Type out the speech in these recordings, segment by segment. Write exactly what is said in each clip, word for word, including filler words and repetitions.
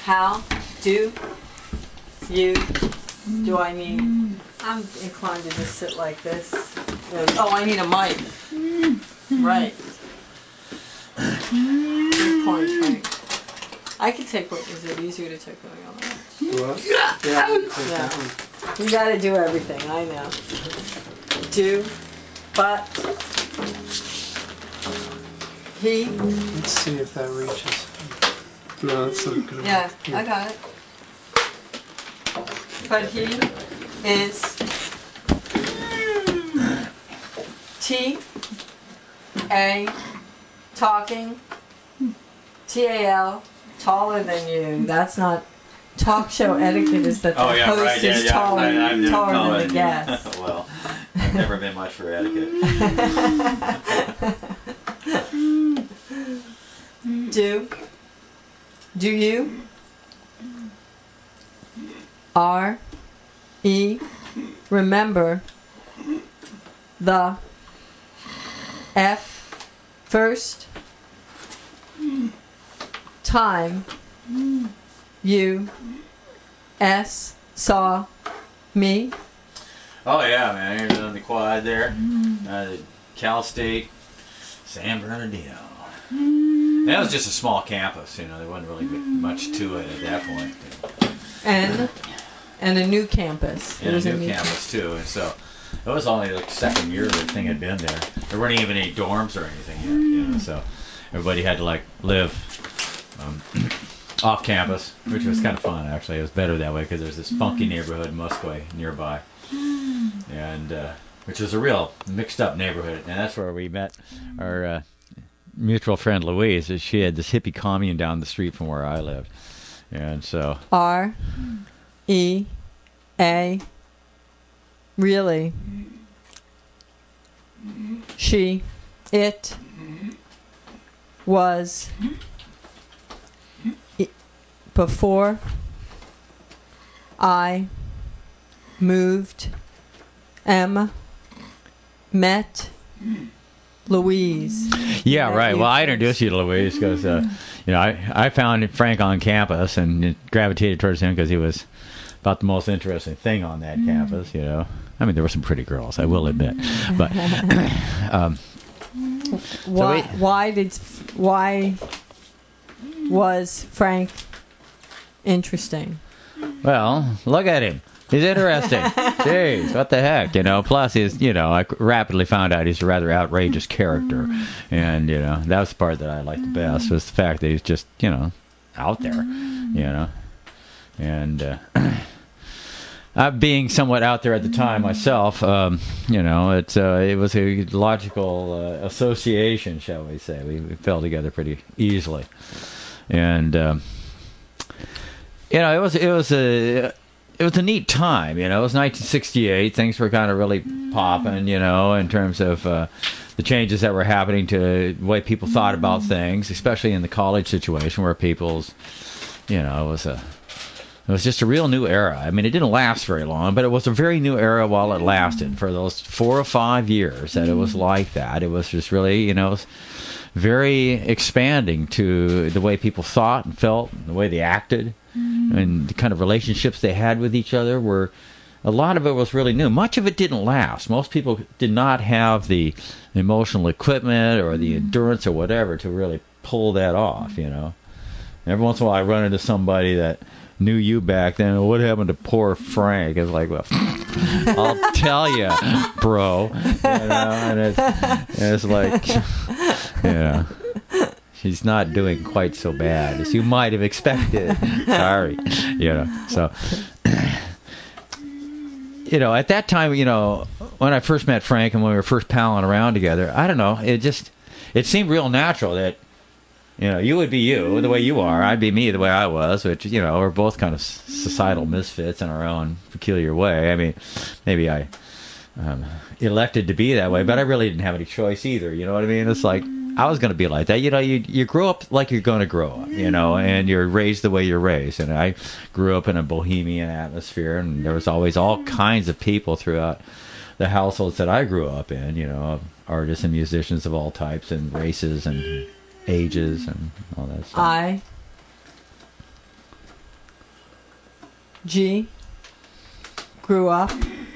How do you, do I need, I'm inclined to just sit like this. Oh, I need a mic. Right. Good point, Frank. I could take what, is it easier to take what I got? What? Yeah. Yeah. Yeah. You gotta do everything, I know. Do, but, he. Let's see if that reaches. No, that's not good. Yeah, I got it. But he is T A talking T A L taller than you. That's not talk show etiquette. Is that the oh, yeah, host right, yeah, is yeah. taller, I, I'm taller taller than the guest. Well, I've never been much for etiquette. Do. Do you? R. E. Remember. The. F. First. Time. You. S. Saw. Me. Oh yeah, man, you're on the quad there. Uh, Cal State, San Bernardino. That was just a small campus, you know. There wasn't really much to it at that point. And and a new campus. And a new, new campus too, and so it was only the second year the thing had been there. There weren't even any dorms or anything yet, you know. So everybody had to like live um, off campus, which was kind of fun actually. It was better that way because there's this funky neighborhood, Musquay, nearby. And uh, which is a real mixed up neighborhood, and that's where we met our uh, mutual friend Louise. She had this hippie commune down the street from where I lived, and so R E A really she it was it, before I moved. M. Met Louise. Yeah, right. Well, I introduced you to Louise because, uh, you know, I, I found Frank on campus and gravitated towards him because he was about the most interesting thing on that campus, you know. I mean, there were some pretty girls, I will admit. But, um, why, so we, why did, why was Frank interesting? Well, look at him. He's interesting. Jeez, what the heck, you know. Plus, he's, you know, I rapidly found out he's a rather outrageous character. And, you know, that was the part that I liked the best, was the fact that he's just, you know, out there, you know. And uh, uh, being somewhat out there at the time myself, um, you know, it, uh, it was a logical uh, association, shall we say. We, we fell together pretty easily. And, um, you know, it was, it was a... It was a neat time, you know. It was nineteen sixty-eight. Things were kind of really popping, you know, in terms of uh, the changes that were happening to the way people thought about things, especially in the college situation where people's, you know, it was a, it was just a real new era. I mean, it didn't last very long, but it was a very new era while it lasted. For those four or five years that it was like that, it was just really, you know, it was very expanding to the way people thought and felt, and the way they acted. And the kind of relationships they had with each other were, a lot of it was really new. Much of it didn't last. Most people did not have the emotional equipment or the endurance or whatever to really pull that off, you know. Every once in a while I run into somebody that knew you back then. What happened to poor Frank? It's like, well, I'll tell you, bro. You know, and it's, and it's like, you know. He's not doing quite so bad as you might have expected. Sorry. You know, so, you know, at that time, you know, when I first met Frank and when we were first palling around together, I don't know, it just, it seemed real natural that, you know, you would be you the way you are, I'd be me the way I was, which, you know, we're both kind of societal misfits in our own peculiar way. I mean, maybe I um, elected to be that way, but I really didn't have any choice either, you know what I mean? It's like, I was going to be like that. You know, you you grow up like you're going to grow up, you know, and you're raised the way you're raised. And I grew up in a bohemian atmosphere, and there was always all kinds of people throughout the households that I grew up in, you know, artists and musicians of all types and races and ages and all that stuff. I G. Grew up.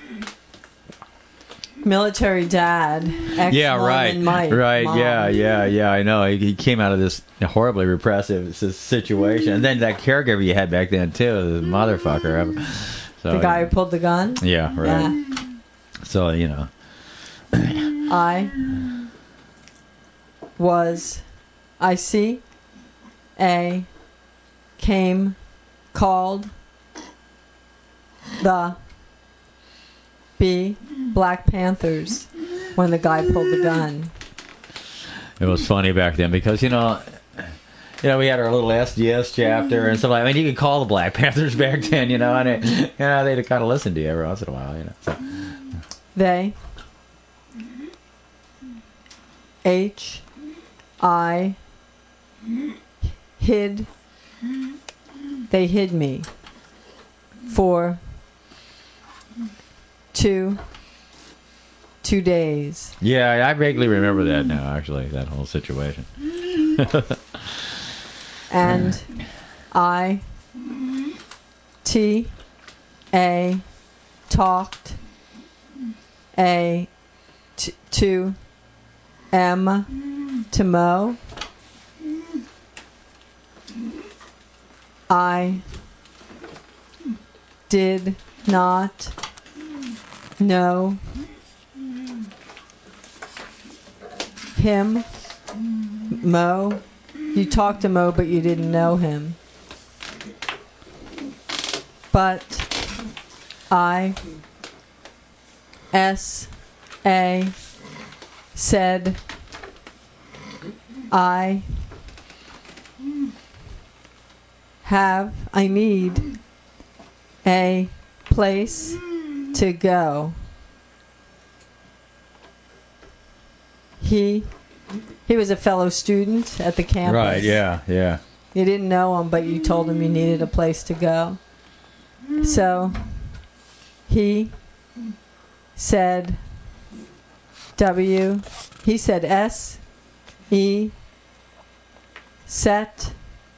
Military dad. Yeah, right, Mike, right, mom. yeah, yeah, yeah. I know. He, he came out of this horribly repressive s- situation, and then that caregiver you had back then too, the motherfucker. So, The guy who pulled the gun. Yeah, right. Yeah. So you know. I was. I see. A. Came. Called. The. B. Black Panthers. When the guy pulled the gun. It was funny back then because, you know, you know, we had our little S D S chapter and stuff like that. I mean, you could call the Black Panthers back then, you know, and it, you know, they'd kind of listen to you every once in a while, you know. So. They. H. I. Hid. They hid me. For. Two. Two days. Yeah, I vaguely remember that now, actually, that whole situation. And I. T. A. Talked. A. T- to. M. To Mo. I. Did not. Know. Him. Mo. You talked to Mo, but you didn't know him. But I. S. A. Said. I. Have. I need. A. Place. To go. He he was a fellow student at the campus. Right, yeah, yeah. You didn't know him, but you told him you needed a place to go. So he said W. He said S. E. Set.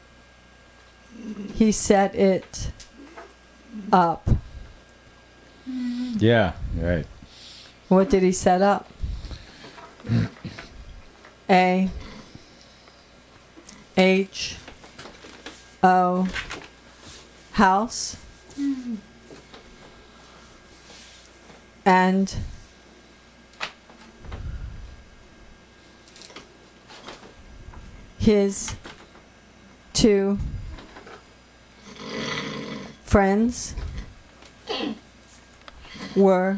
He set it up. Yeah, right. What did he set up? A. H. O. House. And his two friends were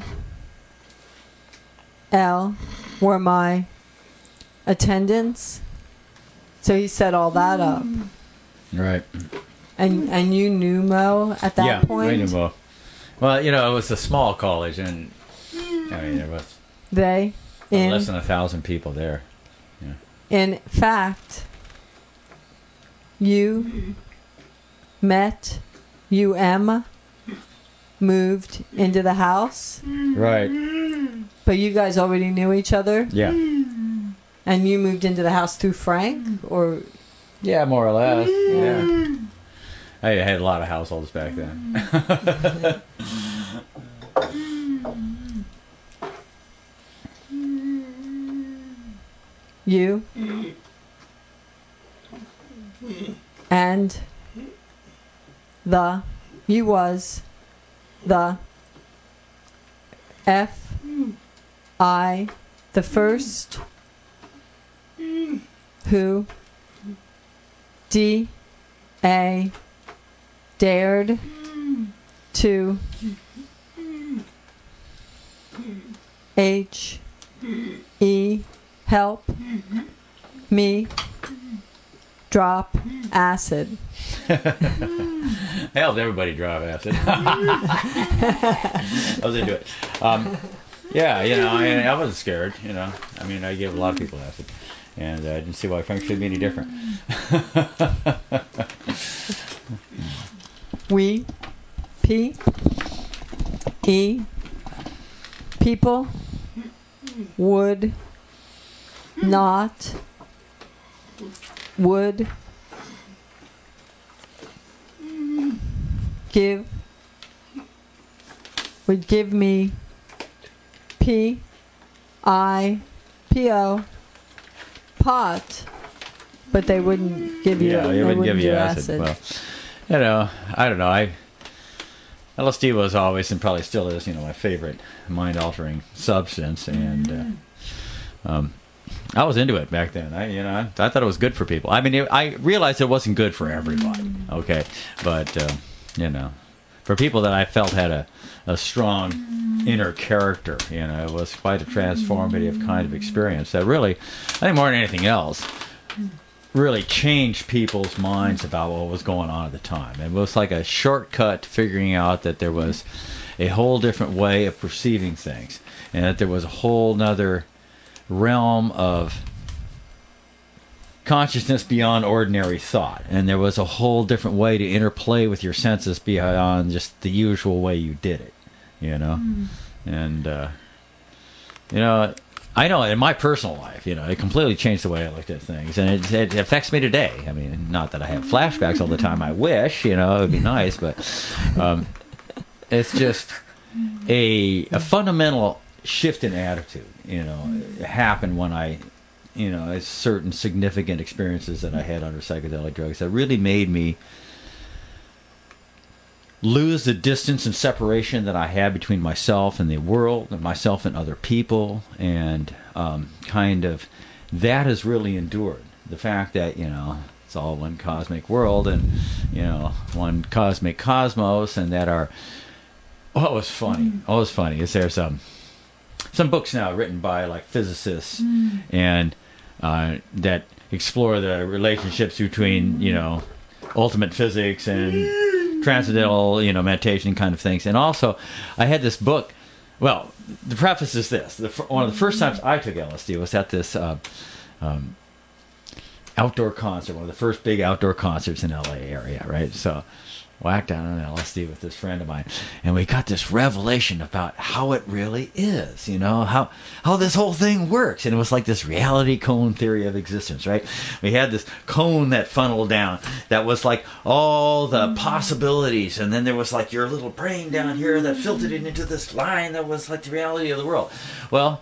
L were my attendants. So he set all that up. Right. And and you knew Mo at that yeah, point? we knew Mo. Well, you know, it was a small college, and I mean, there was They in less than a thousand people there. Yeah. In fact, you met U M moved into the house. Right. But you guys already knew each other? Yeah. And you moved into the house through Frank? Or Yeah, more or less. Yeah. I had a lot of households back then. You and the you was the F I the first who D A dared to H E help me drop acid. I helped everybody drop acid. I was into it. Um, yeah, you know, I, I wasn't scared, you know. I mean, I gave a lot of people acid. And uh, I didn't see why Frank should be any different. We, P, E, people, would, not, would, give, would give me P I P O, pot, but they wouldn't give you, yeah, they they wouldn't give do you acid. Well, you know, I don't know. I L S D was always and probably still is, you know, my favorite mind-altering substance, and uh, um, I was into it back then. I, you know, I, I thought it was good for people. I mean, it, I realized it wasn't good for everybody. Okay, but uh, you know, for people that I felt had a, a strong inner character, you know, it was quite a transformative kind of experience that really, I think more than anything else, really changed people's minds about what was going on at the time. It was like a shortcut to figuring out that there was a whole different way of perceiving things, and that there was a whole nother realm of consciousness beyond ordinary thought, and there was a whole different way to interplay with your senses beyond just the usual way you did it, you know. Mm. And uh, you know, I know in my personal life, you know, it completely changed the way I looked at things, and it, it affects me today. I mean, not that I have flashbacks all the time. I wish, you know, it would be nice, but um, it's just a a fundamental shift in attitude, you know, happened when I, you know, certain significant experiences that I had under psychedelic drugs that really made me lose the distance and separation that I had between myself and the world, and myself and other people, and um, kind of that has really endured. The fact that, you know, it's all one cosmic world, and, you know, one cosmic cosmos, and that our, what was funny, what was funny is there's um, some books now written by like physicists mm. and uh, that explore the relationships between, you know, ultimate physics and transcendental, you know, meditation kind of things. And also, I had this book. Well, the preface is this: the, one of the first times I took L S D was at this uh, um, outdoor concert, one of the first big outdoor concerts in L A area, right? So, whacked out on L S D with this friend of mine, and we got this revelation about how it really is, you know, how how this whole thing works. And it was like this reality cone theory of existence, right? We had this cone that funneled down that was like all the possibilities, and then there was like your little brain down here that filtered it into this line that was like the reality of the world. Well,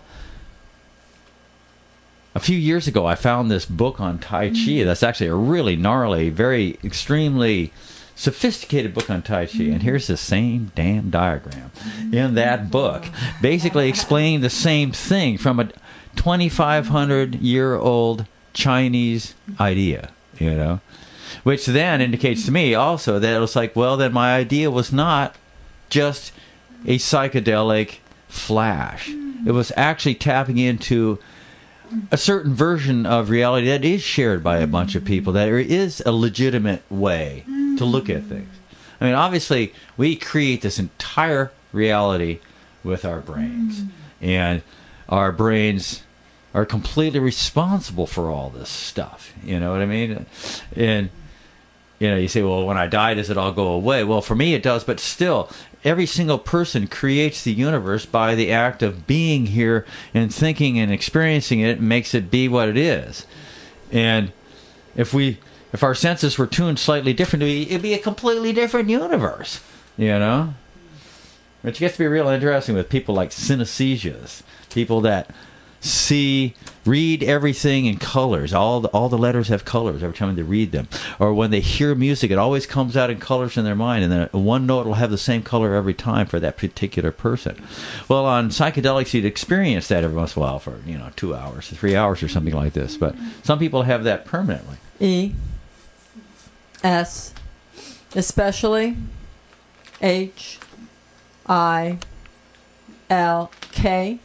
a few years ago I found this book on Tai Chi that's actually a really gnarly, very extremely sophisticated book on Tai Chi, and here's the same damn diagram in that book, basically explaining the same thing from a twenty-five hundred year old Chinese idea, you know, which then indicates to me also that it was like, well, then my idea was not just a psychedelic flash. It was actually tapping into a certain version of reality that is shared by a bunch of people, that there is a legitimate way to look at things. I mean, obviously, we create this entire reality with our brains, and our brains are completely responsible for all this stuff. You know what I mean? And, you know, you say, well, when I die, does it all go away? Well, for me, it does, but still, every single person creates the universe by the act of being here and thinking and experiencing it, and makes it be what it is. And if we, if our senses were tuned slightly differently, it'd be a completely different universe, you know? Which gets to be real interesting with people like synesthesias, people that see, read everything in colors. All the, all the letters have colors every time they read them. Or when they hear music, it always comes out in colors in their mind, and then one note will have the same color every time for that particular person. Well, on psychedelics, you'd experience that every once in a while for, you know, two hours, three hours or something like this. But some people have that permanently. E, S, especially, H, I, L, K,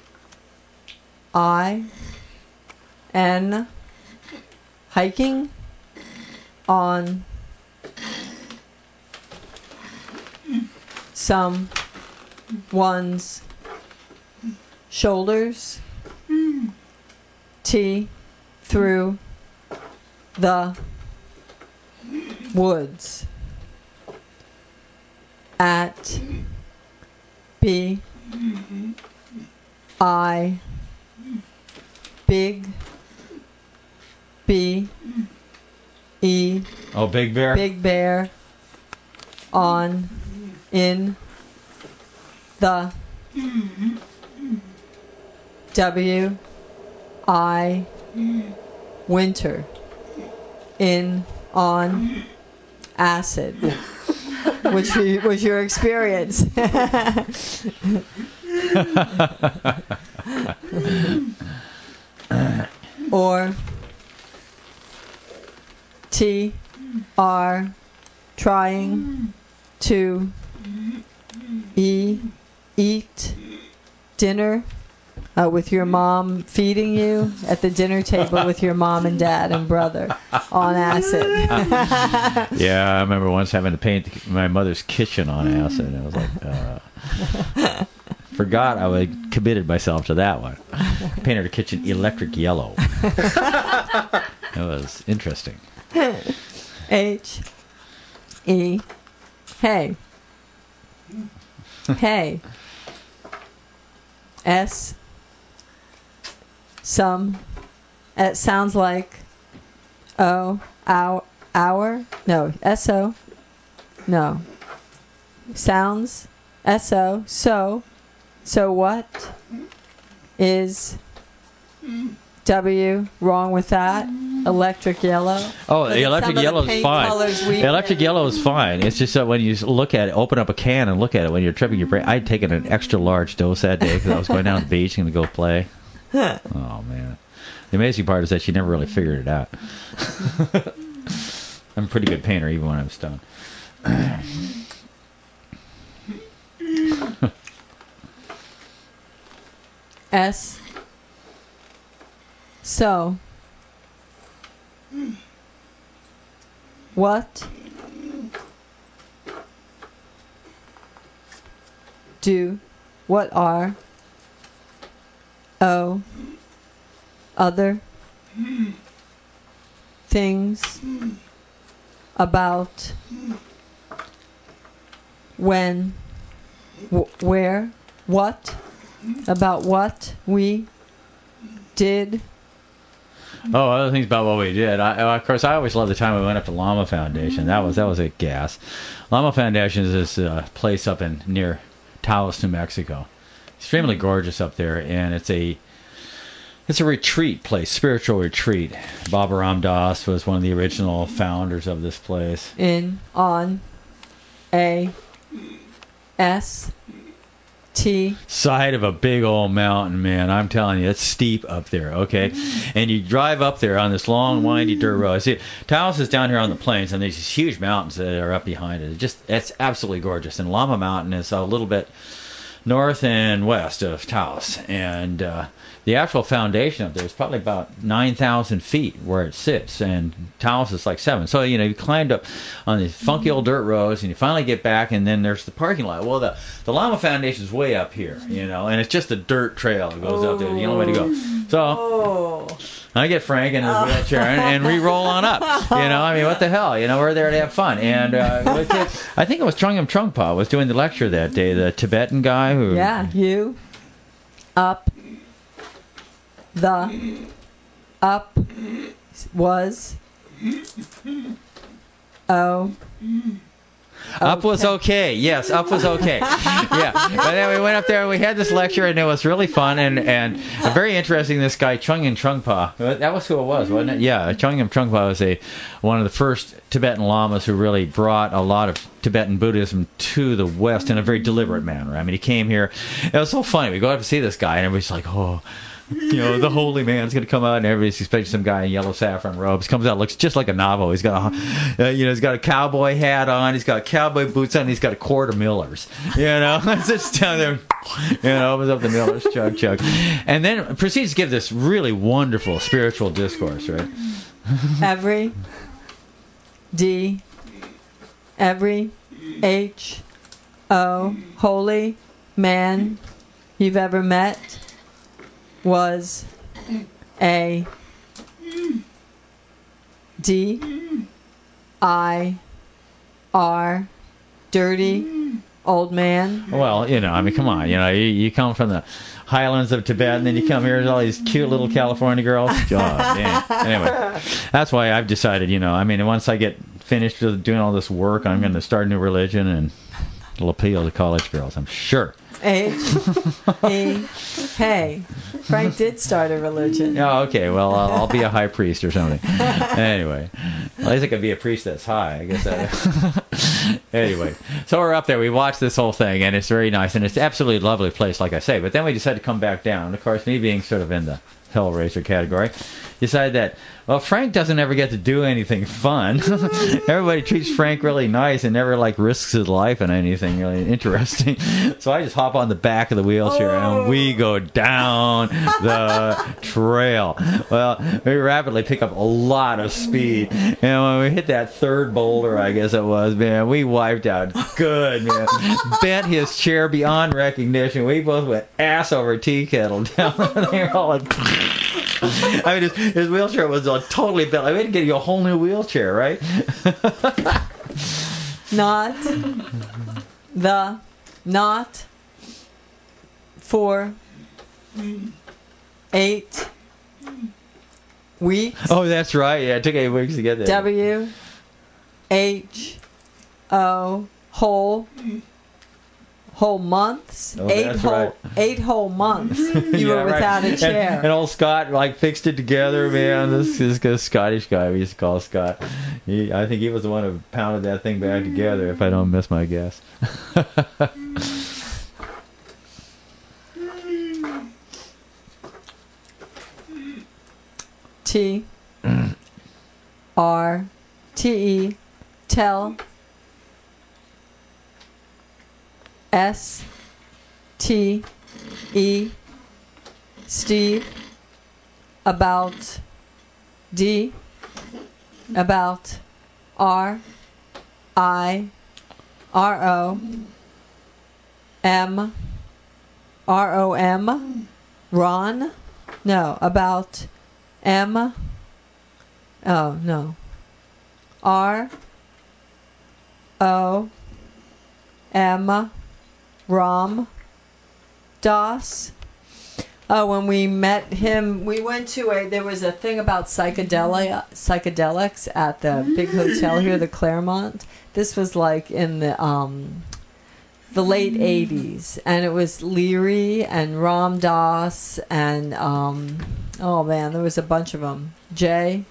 I, N, hiking on some one's shoulders, T, through the woods, at B, I, big, B, E, oh, Big Bear, Big Bear, on, in, the, W, I, winter, in, on, acid, which was your experience. Or T, R, trying to, E, eat, dinner, uh, with your mom feeding you at the dinner table with your mom and dad and brother on acid. Yeah, I remember once having to paint my mother's kitchen on acid. I was like, uh, forgot I would committed myself to that one. Painted her kitchen electric yellow. That was interesting. H, E, hey. Hey. S, some. It sounds like O, our, our. No, S O. No. Sounds S O. So. So what is W? Wrong with that. Electric yellow. Oh, the electric yellow is fine. The electric yellow is fine. It's just that when you look at it, open up a can and look at it when you're tripping your brain. I'd taken an extra large dose that day because I was going down to the beach and going to go play. Oh, man. The amazing part is that she never really figured it out. I'm a pretty good painter even when I'm stoned. S. So. What do, what are, O, other, things, about, when, w- where, what, about what we did. Oh, other things about what we did. I, of course, I always loved the time we went up to Llama Foundation. That was that was a gas. Llama Foundation is this uh, place up in near Taos, New Mexico. Extremely gorgeous up there, and it's a it's a retreat place, spiritual retreat. Baba Ram Das was one of the original founders of this place. In, on, A, S, T. Side of a big old mountain, man. I'm telling you, it's steep up there, okay? And you drive up there on this long, windy dirt road. See, Taos is down here on the plains, and there's these huge mountains that are up behind it. It just, it's absolutely gorgeous. And Llama Mountain is a little bit north and west of Taos. And uh, the actual foundation up there is probably about nine thousand feet where it sits, and Taos is like seven. So, you know, you climbed up on these funky old dirt roads, and you finally get back, and then there's the parking lot. Well, the, the Llama Foundation is way up here, you know, and it's just a dirt trail that goes oh. up there, the only way to go. So oh. I get Frank in his oh. wheelchair and, and we roll on up. You know, I mean, what the hell? You know, we're there to have fun. And uh, I think it was Chungam Trungpa was doing the lecture that day, the Tibetan guy who... Yeah, you, up, the, up, was, oh... Up was okay. Yes, up was okay. Yeah. But then we went up there and we had this lecture, and it was really fun and, and very interesting. This guy, Chungam Trungpa, that was who it was, wasn't it? Yeah, Chungam Trungpa was a one of the first Tibetan lamas who really brought a lot of Tibetan Buddhism to the West in a very deliberate manner. I mean, he came here. It was so funny. We go up to see this guy, and everybody's like, oh... You know, the holy man's going to come out, and everybody's expecting some guy in yellow saffron robes. Comes out, looks just like a Navajo. He's got a, uh, you know, he's got a cowboy hat on. He's got cowboy boots on. And he's got a quart of Millers. You know, sits down there, you know, opens up the Millers, chug, chug, and then proceeds to give this really wonderful spiritual discourse, right? Every D, every H, O, holy man you've ever met was a D I R dirty old man. Well, you know, I mean, come on, you know, you, you come from the highlands of Tibet, and then you come here with all these cute little California girls. God, damn. Anyway, that's why I've decided, you know, I mean, once I get finished with doing all this work, I'm going to start a new religion, and it'll appeal to college girls, I'm sure. H E. Hey, Frank did start a religion. Oh, okay. Well, I'll, I'll be a high priest or something. Anyway, at least I could be a priest that's high. I guess. That, anyway, so we're up there. We watched this whole thing, and it's very nice, and it's an absolutely lovely place, like I say. But then we decided to come back down. Of course, me being sort of in the Hellraiser category, decided that, well, Frank doesn't ever get to do anything fun. Everybody treats Frank really nice and never, like, risks his life in anything really interesting. So I just hop on the back of the wheelchair oh. and we go down the trail. Well, we rapidly pick up a lot of speed. And when we hit that third boulder, I guess it was, man, we wiped out good, man. Bent his chair beyond recognition. We both went ass over tea kettle down there all like... I mean, his, his wheelchair was uh, totally bent. I mean, to get you a whole new wheelchair, right? Not the, not for eight weeks. Oh, that's right. Yeah, it took eight weeks to get there. W H O whole. Whole months, oh, eight that's whole, right. eight whole months. You yeah, were without right. a chair. And, and old Scott like fixed it together, man. This this, this Scottish guy we used to call Scott. He, I think he was the one who pounded that thing back together, if I don't miss my guess. T R T E tell. S T E Steve about D about R I R O M R O M Ron no about M oh no R O M Ram Das. Oh, when we met him, we went to a, there was a thing about psychedelia, psychedelics at the big hotel here, the Claremont. This was like in the um, the late eighties, and it was Leary and Ram Dass and, um, oh man, there was a bunch of them. Jay,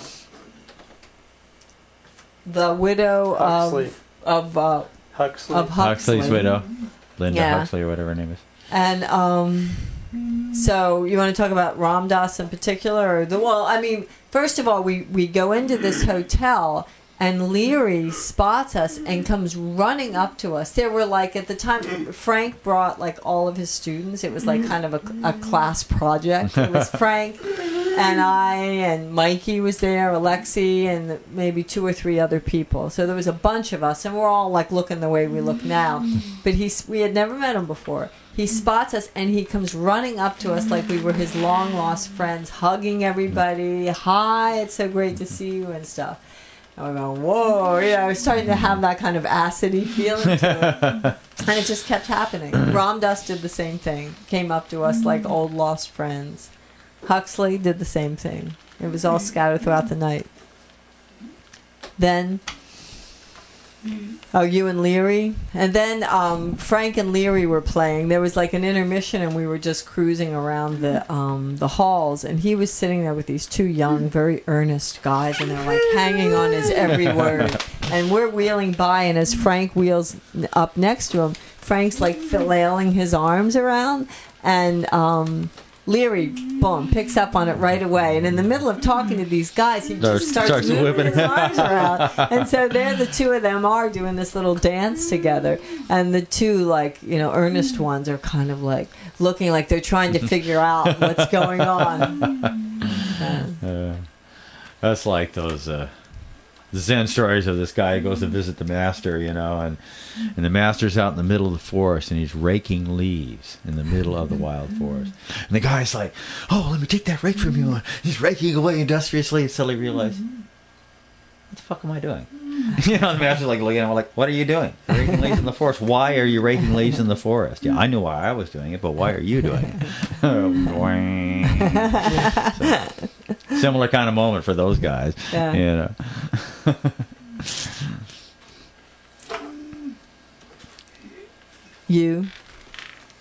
the widow Huxley. of, of, uh, Huxley. of Huxley. Huxley's widow. Linda Yeah. Huxley or whatever her name is. And um, so you want to talk about Ram Dass in particular? Or the, well, I mean, first of all, we, we go into this hotel and Leary spots us and comes running up to us. There were like, at the time, Frank brought like all of his students. It was like kind of a, a class project. It was Frank and I and Mikey was there, Alexi, and maybe two or three other people. So there was a bunch of us, and we're all like looking the way we look now. But he, we had never met him before. He spots us and he comes running up to us like we were his long lost friends, hugging everybody. Hi, it's so great to see you and stuff. And we're going, whoa, you know, I was starting to have that kind of acidy feeling to it. And it just kept happening. Ram Dass did the same thing. Came up to us like old lost friends. Huxley did the same thing. It was all scattered throughout the night. Then, oh, you and Leary? And then um, Frank and Leary were playing. There was like an intermission and we were just cruising around the um, the halls. And he was sitting there with these two young, very earnest guys. And they're like hanging on his every word. And we're wheeling by, and as Frank wheels up next to him, Frank's like flailing his arms around. And um, Leary, boom, picks up on it right away. And in the middle of talking to these guys, he just starts, starts moving whipping his arms around. And so there the two of them are doing this little dance together. And the two, like, you know, earnest ones are kind of like looking like they're trying to figure out what's going on. Uh, that's like those uh, Zen stories of this guy who goes to visit the master, you know, and and the master's out in the middle of the forest and he's raking leaves in the middle of the wild forest. And the guy's like, oh, let me take that rake from you. And he's raking away industriously and suddenly realizes, what the fuck am I doing? You know, the master's like looking at him like, what are you doing? You're raking leaves in the forest. Why are you raking leaves in the forest? Yeah, I knew why I was doing it, but why are you doing it? So, similar kind of moment for those guys. Yeah. You know. U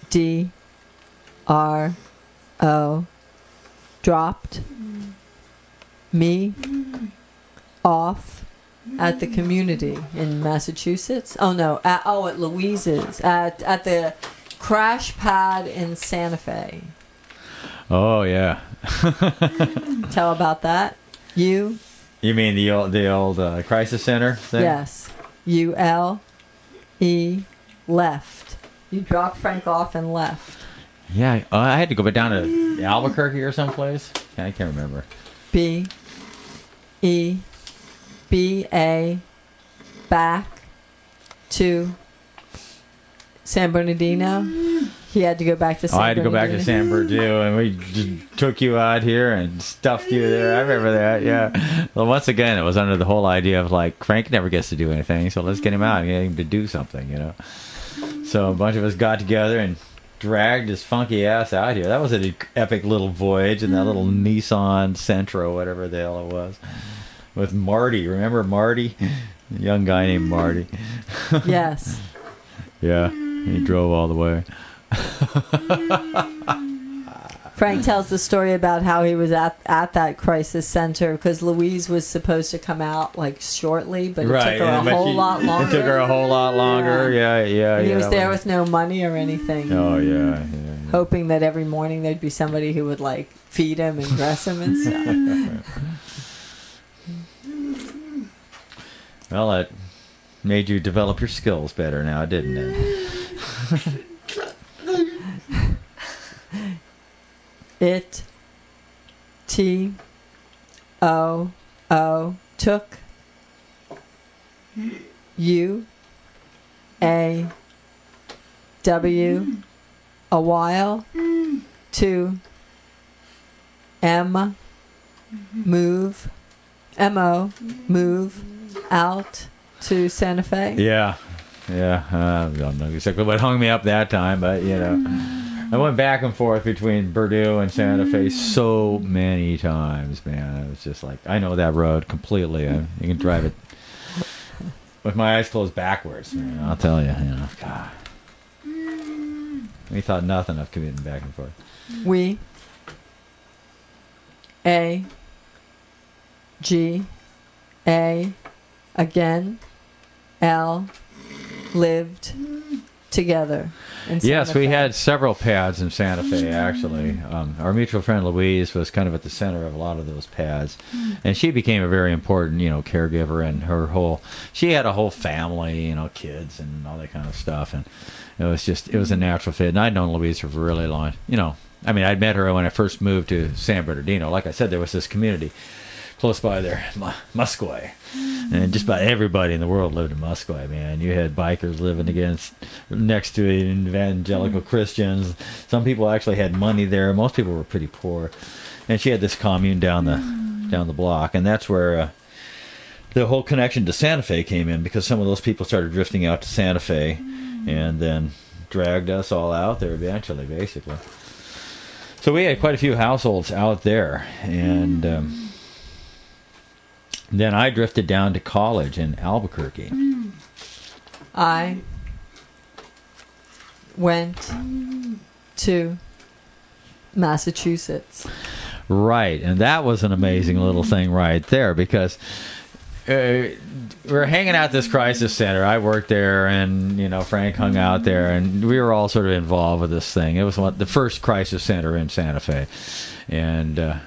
D R O dropped me off at the community in Massachusetts. Oh no, at, oh at Louise's at at the crash pad in Santa Fe. Oh yeah. Tell about that. You? You mean the old the old uh, crisis center thing? Yes. U L E left. You dropped Frank off and left. Yeah, uh, I had to go down to Albuquerque or someplace. I can't remember. B E B A back to San Bernardino. He had to go back to San Oh, I had to go back Bernardino. to San Bernardino, and we just took you out here and stuffed you there. I remember that, yeah. Well, once again, it was under the whole idea of, like, Frank never gets to do anything, so let's get him out and get him to do something, you know. So a bunch of us got together and dragged his funky ass out here. That was an epic little voyage in that little Nissan Sentra, whatever the hell it was, with Marty. Remember Marty? A young guy named Marty. Yes. Yeah, he drove all the way. Frank tells the story about how he was at at that crisis center because Louise was supposed to come out like shortly, but it Right, took her a but whole she- lot longer. It took her a whole lot longer. Yeah, yeah, And yeah. he was there was- with no money or anything, Oh yeah, yeah. yeah. hoping that every morning there'd be somebody who would like feed him and dress him and stuff. Well, it made you develop your skills better now, didn't it? It T O O took U A W a while to M move M O move out to Santa Fe. Yeah, yeah. Uh, I don't know exactly what hung me up that time, but you know, I went back and forth between Purdue and Santa Fe so many times, man. It was just like I know that road completely. I, you can drive it with my eyes closed backwards. Man, I'll tell you, you know, God. We thought nothing of commuting back and forth. We A G A again L lived together in Santa Yes, we Fe. had several pads in Santa Fe, actually. Um, our mutual friend Louise was kind of at the center of a lot of those pads. And she became a very important, you know, caregiver, and her whole, she had a whole family, you know, kids and all that kind of stuff. And it was just, it was a natural fit. And I'd known Louise for a really long, you know, I mean, I'd met her when I first moved to San Bernardino. Like I said, there was this community close by there, Musquoy. And just about everybody in the world lived in Musquoy, man. You had bikers living against next to evangelical Christians. Some people actually had money there. Most people were pretty poor. And she had this commune down the down the block, and that's where uh, the whole connection to Santa Fe came in, because some of those people started drifting out to Santa Fe, and then dragged us all out there eventually, basically. So we had quite a few households out there, and um, then I drifted down to college in Albuquerque. I went to Massachusetts. Right, and that was an amazing little thing right there, because uh, we were hanging out at this crisis center. I worked there, and you know, Frank hung out there, and we were all sort of involved with this thing. It was one, the first crisis center in Santa Fe, and uh,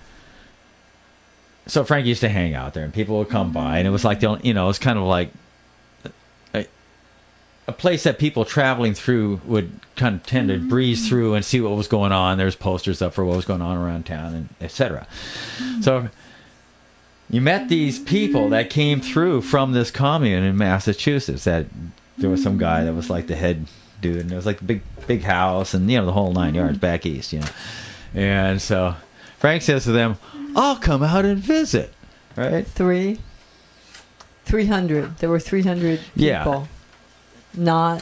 so Frank used to hang out there, and people would come by, and it was like the only, you know, it was kind of like a, a place that people traveling through would kind of tend to breeze through and see what was going on. There's posters up for what was going on around town, and et cetera. So you met these people that came through from this commune in Massachusetts. That there was some guy that was like the head dude, and it was like the big big house, and you know, the whole nine yards back east, you know. And so Frank says to them, "I'll come out and visit." Right? Three. Three hundred. There were three hundred people. Yeah. Not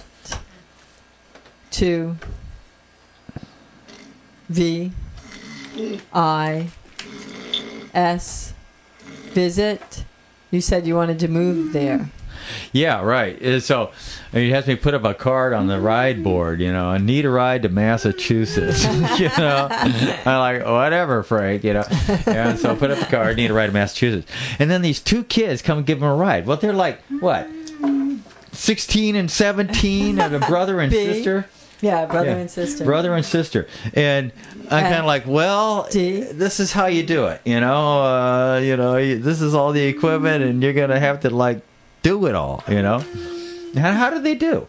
to V I S visit. You said you wanted to move there. Yeah, right. Uh, So I mean, he has me put up a card on the ride board, you know, I need a ride to Massachusetts. you know, I'm like, whatever, Frank, you know. And so I put up the card, need a ride to Massachusetts. And then these two kids come and give him a ride. Well, they're like, what, sixteen and seventeen, and a brother and B. sister? Yeah, brother Yeah. and sister. Brother and sister. And I'm kind of like, well, D. this is how you do it, you know. Uh, you know, you, this is all the equipment, and you're going to have to, like, do it all, you know. How, how did they do?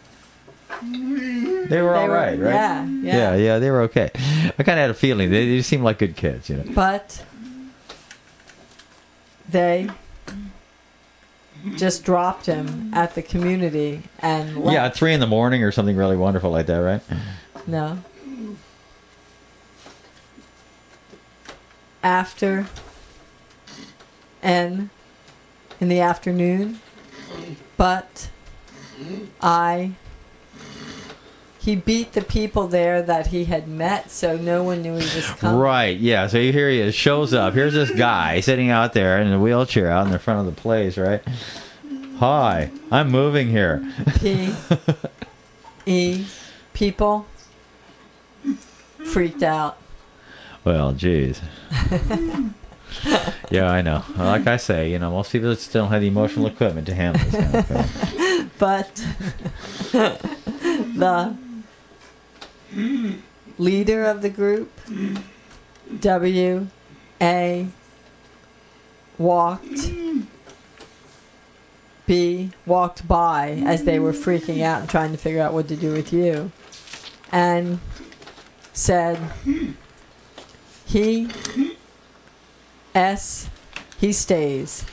They were They all were- right, right? Yeah, yeah. yeah, yeah, they were okay. I kind of had a feeling. They, they seemed like good kids, you know. But they just dropped him at the community and left. Yeah, at three in the morning or something really wonderful like that, right? No. After and in the afternoon, but I he beat the people there that he had met, so no one knew he was coming. Right, yeah. So here he is, shows up. Here's this guy sitting out there in a wheelchair out in the front of the place, right? Hi, I'm moving here. P E people freaked out. Well, geez. Yeah, I know. Like I say, you know, most people still have the emotional equipment to handle this kind of thing. But the leader of the group, W A, walked B walked by as they were freaking out and trying to figure out what to do with you, and said, he S he stays.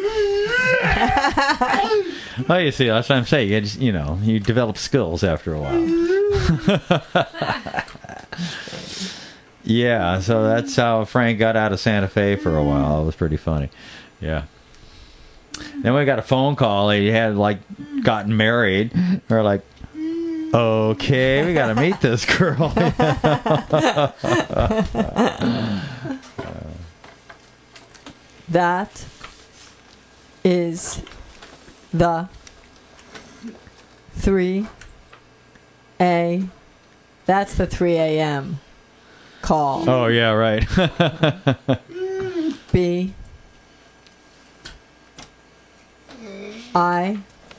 Oh, you see, that's what I'm saying. You, just, you know, you develop skills after a while. Yeah, so that's how Frank got out of Santa Fe for a while. It was pretty funny. Yeah. Then we got a phone call. He had, like, gotten married. We're like, okay, we got to meet this girl. That is the three A. That's the three a.m. call. Oh, yeah, right. B. I.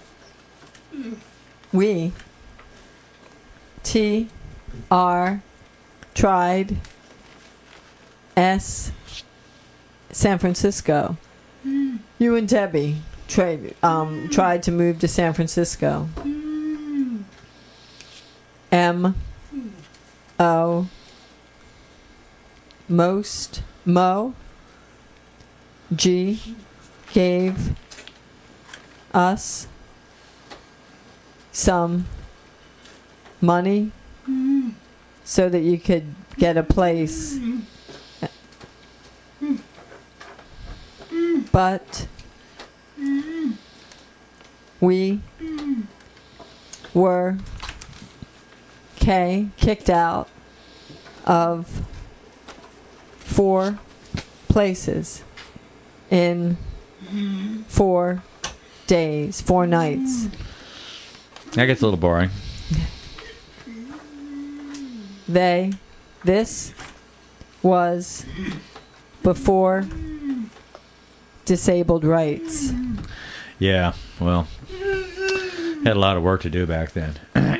We. T. R. Tried. S. San Francisco. You and Debbie tried um, tried to move to San Francisco. M. O. Most. Mo. G. Gave us some money so that you could get a place. But we were K kicked out of four places in four days, four nights. That gets a little boring. They, this was before disabled rights. Yeah, well, had a lot of work to do back then.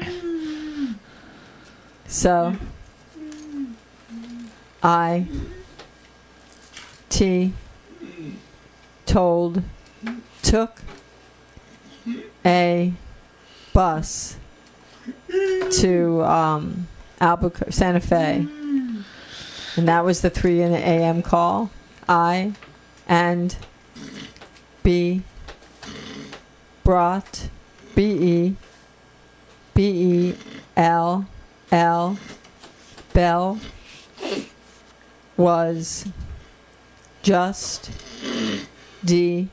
So, I, T, told, took a bus to um, Albuquerque, Santa Fe, and that was the three a.m. call. I and B brought B E B E L L Bell was just D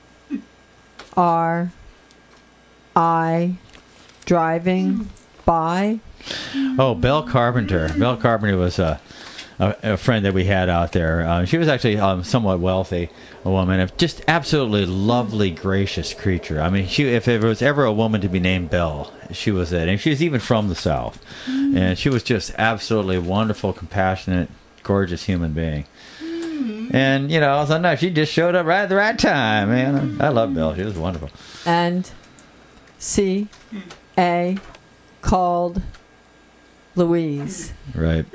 R I driving by. Oh, Bell Carpenter. Bell Carpenter was a a, a friend that we had out there. Uh, she was actually um, somewhat wealthy, a woman, a just absolutely lovely, gracious creature. I mean, she if there was ever a woman to be named Belle, she was it. And she was even from the South. Mm. And she was just absolutely wonderful, compassionate, gorgeous human being. Mm. And, you know, sometimes she just showed up right at the right time, man. I love Belle. She was wonderful. And C A called Louise. Right.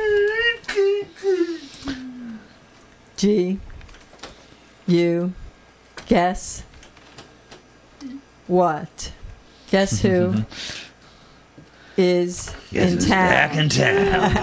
G you guess what? Guess who is Guess in who's town? Back in town.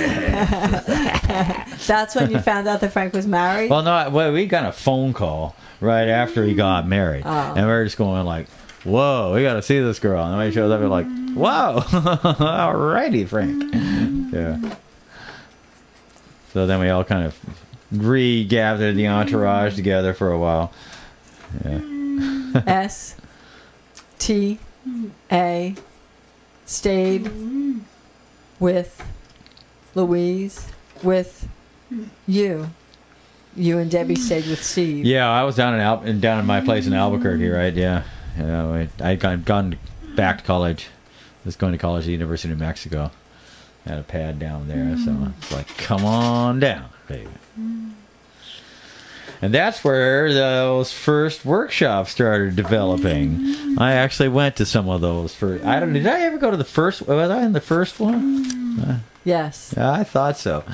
That's when you found out that Frank was married? Well, no, well, we got a phone call right after he got married. Oh. And we were just going like, whoa, we got to see this girl. And when he shows up, we're like, whoa, alrighty, Frank. Yeah. So then we all kind of regathered the entourage together for a while. Yeah. S T A stayed with Louise with you. You and Debbie stayed with Steve. Yeah, I was down in Al- down in my place in Albuquerque, right? Yeah. Yeah, I had gone, gone back to college. I was going to college at the University of New Mexico. Had a pad down there, so it's like, come on down, baby. And that's where those first workshops started developing. I actually went to some of those first. I don't. Did I ever go to the first? Was I in the first one? Uh, Yes. yeah, I thought so.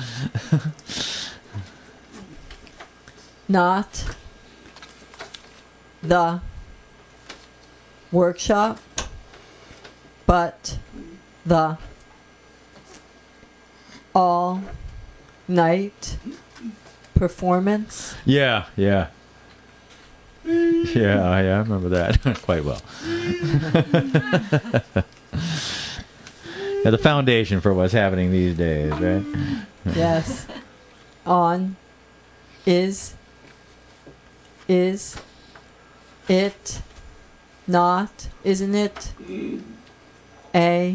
Not the workshop, but the all night performance. Yeah, yeah. Yeah, yeah, I remember that quite well. Yeah, the foundation for what's happening these days, right? Yes. On is is it not, isn't it a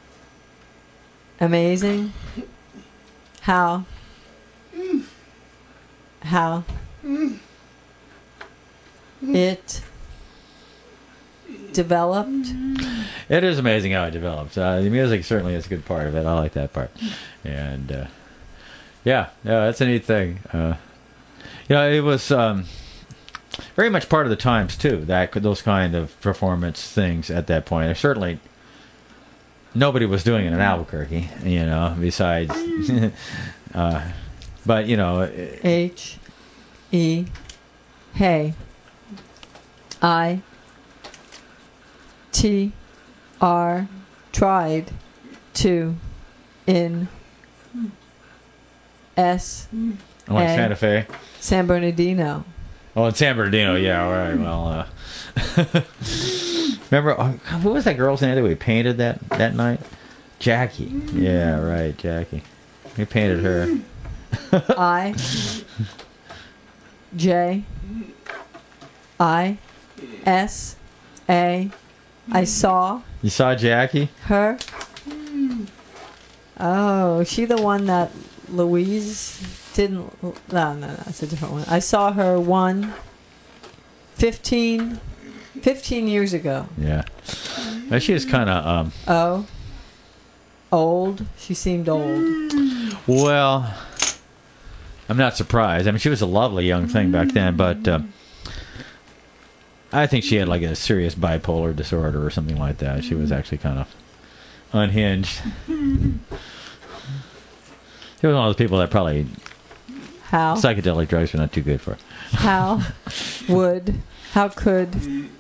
amazing how how it developed. It is amazing how it develops. Uh, the music certainly is a good part of it. I like that part. And uh, yeah, yeah, that's a neat thing. Uh, you know, it was um, very much part of the times too. That those kind of performance things at that point. There's certainly nobody was doing it in Albuquerque. You know, besides. uh, but you know. H E hey I T R tried to in S I like A Santa Fe. San Bernardino. Oh, in San Bernardino, yeah, all right. Well, uh, remember, uh, what was that girl's name that we painted that, that night? Jackie. Yeah, right, Jackie. We painted her. I J I S A I saw You saw Jackie? her. Oh, is she the one that Louise didn't... No, no, no, that's a different one. I saw her one fifteen, fifteen years ago. Yeah. Well, she was kind of, um, Oh. Old. She seemed old. well, I'm not surprised. I mean, she was a lovely young thing back then, but uh, I think she had like a serious bipolar disorder or something like that. She was actually kind of unhinged. She was one of those people that probably How? psychedelic drugs were not too good for. How would, how could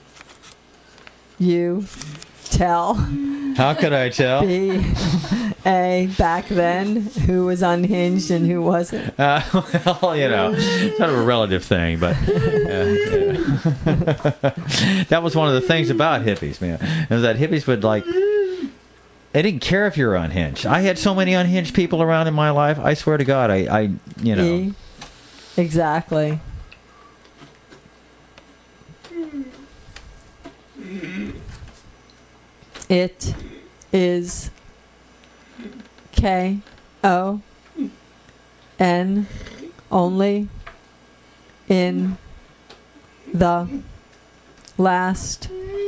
you tell How could I tell? be a back then who was unhinged and who wasn't? Uh, well, you know, it's kind of a relative thing, but uh, yeah. That was one of the things about hippies, man. Is that hippies would like, they didn't care if you were unhinged. I had so many unhinged people around in my life. I swear to God, I, I you know. E. Exactly. It is K O N only in the last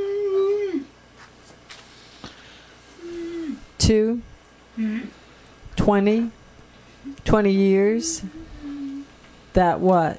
two, twenty, twenty years. That what?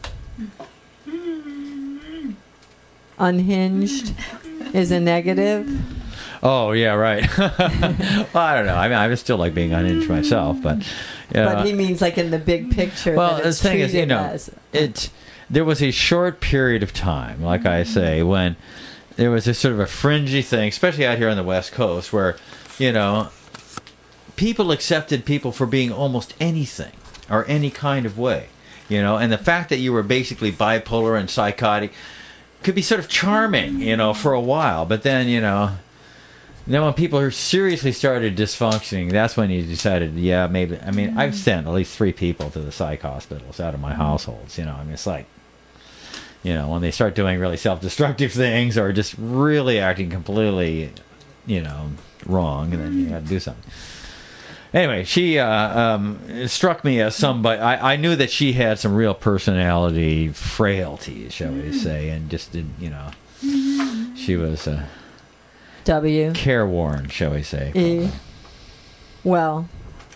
Unhinged is a negative. Oh yeah, right. Well, I don't know. I mean, I would still like being unhinged myself, but yeah. But he means like in the big picture. Well, that the it's thing is, you treated know, as- it there was a short period of time, like I say, when there was this sort of a fringy thing, especially out here on the West Coast, where you know people accepted people for being almost anything or any kind of way, you know, and the fact that you were basically bipolar and psychotic could be sort of charming, you know, for a while, but then, you know. Then when people are seriously started dysfunctioning, that's when you decided, yeah, maybe. I mean, I've sent at least three people to the psych hospitals out of my households. You know, I mean, it's like, you know, when they start doing really self-destructive things or just really acting completely, you know, wrong, then you got to do something. Anyway, she uh, um, struck me as somebody. I, I knew that she had some real personality frailties, shall we say, and just did, you know, she was. Uh, W. Careworn, shall we say. E. Well.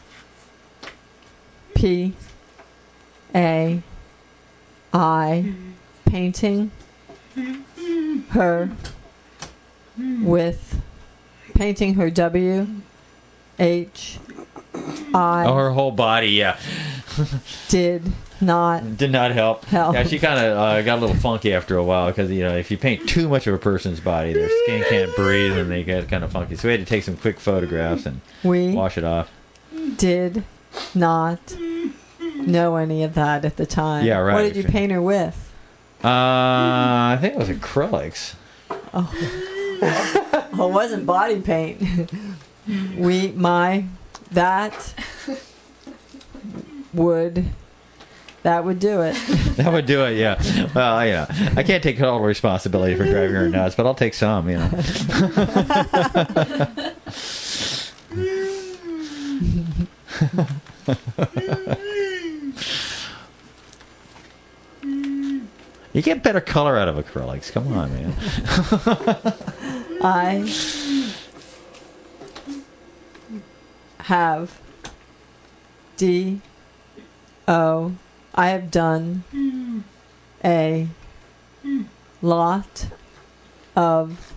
P. A. I. Painting. Her. With. Painting her W. H. I. Oh, her whole body, yeah. Did not Did not help. help. Yeah, she kind of uh, got a little funky after a while because, you know, if you paint too much of a person's body, their skin can't breathe and they get kind of funky. So we had to take some quick photographs and We wash it off. did not know any of that at the time. Yeah, right. What did you paint her with? Uh, I think it was acrylics. Oh, oh it wasn't body paint. we, my, that would, that would do it. That would do it, yeah. Well, you know, I can't take all the responsibility for driving her nuts, but I'll take some, you know. You get better color out of acrylics. Come on, man. I have D O I have done a lot of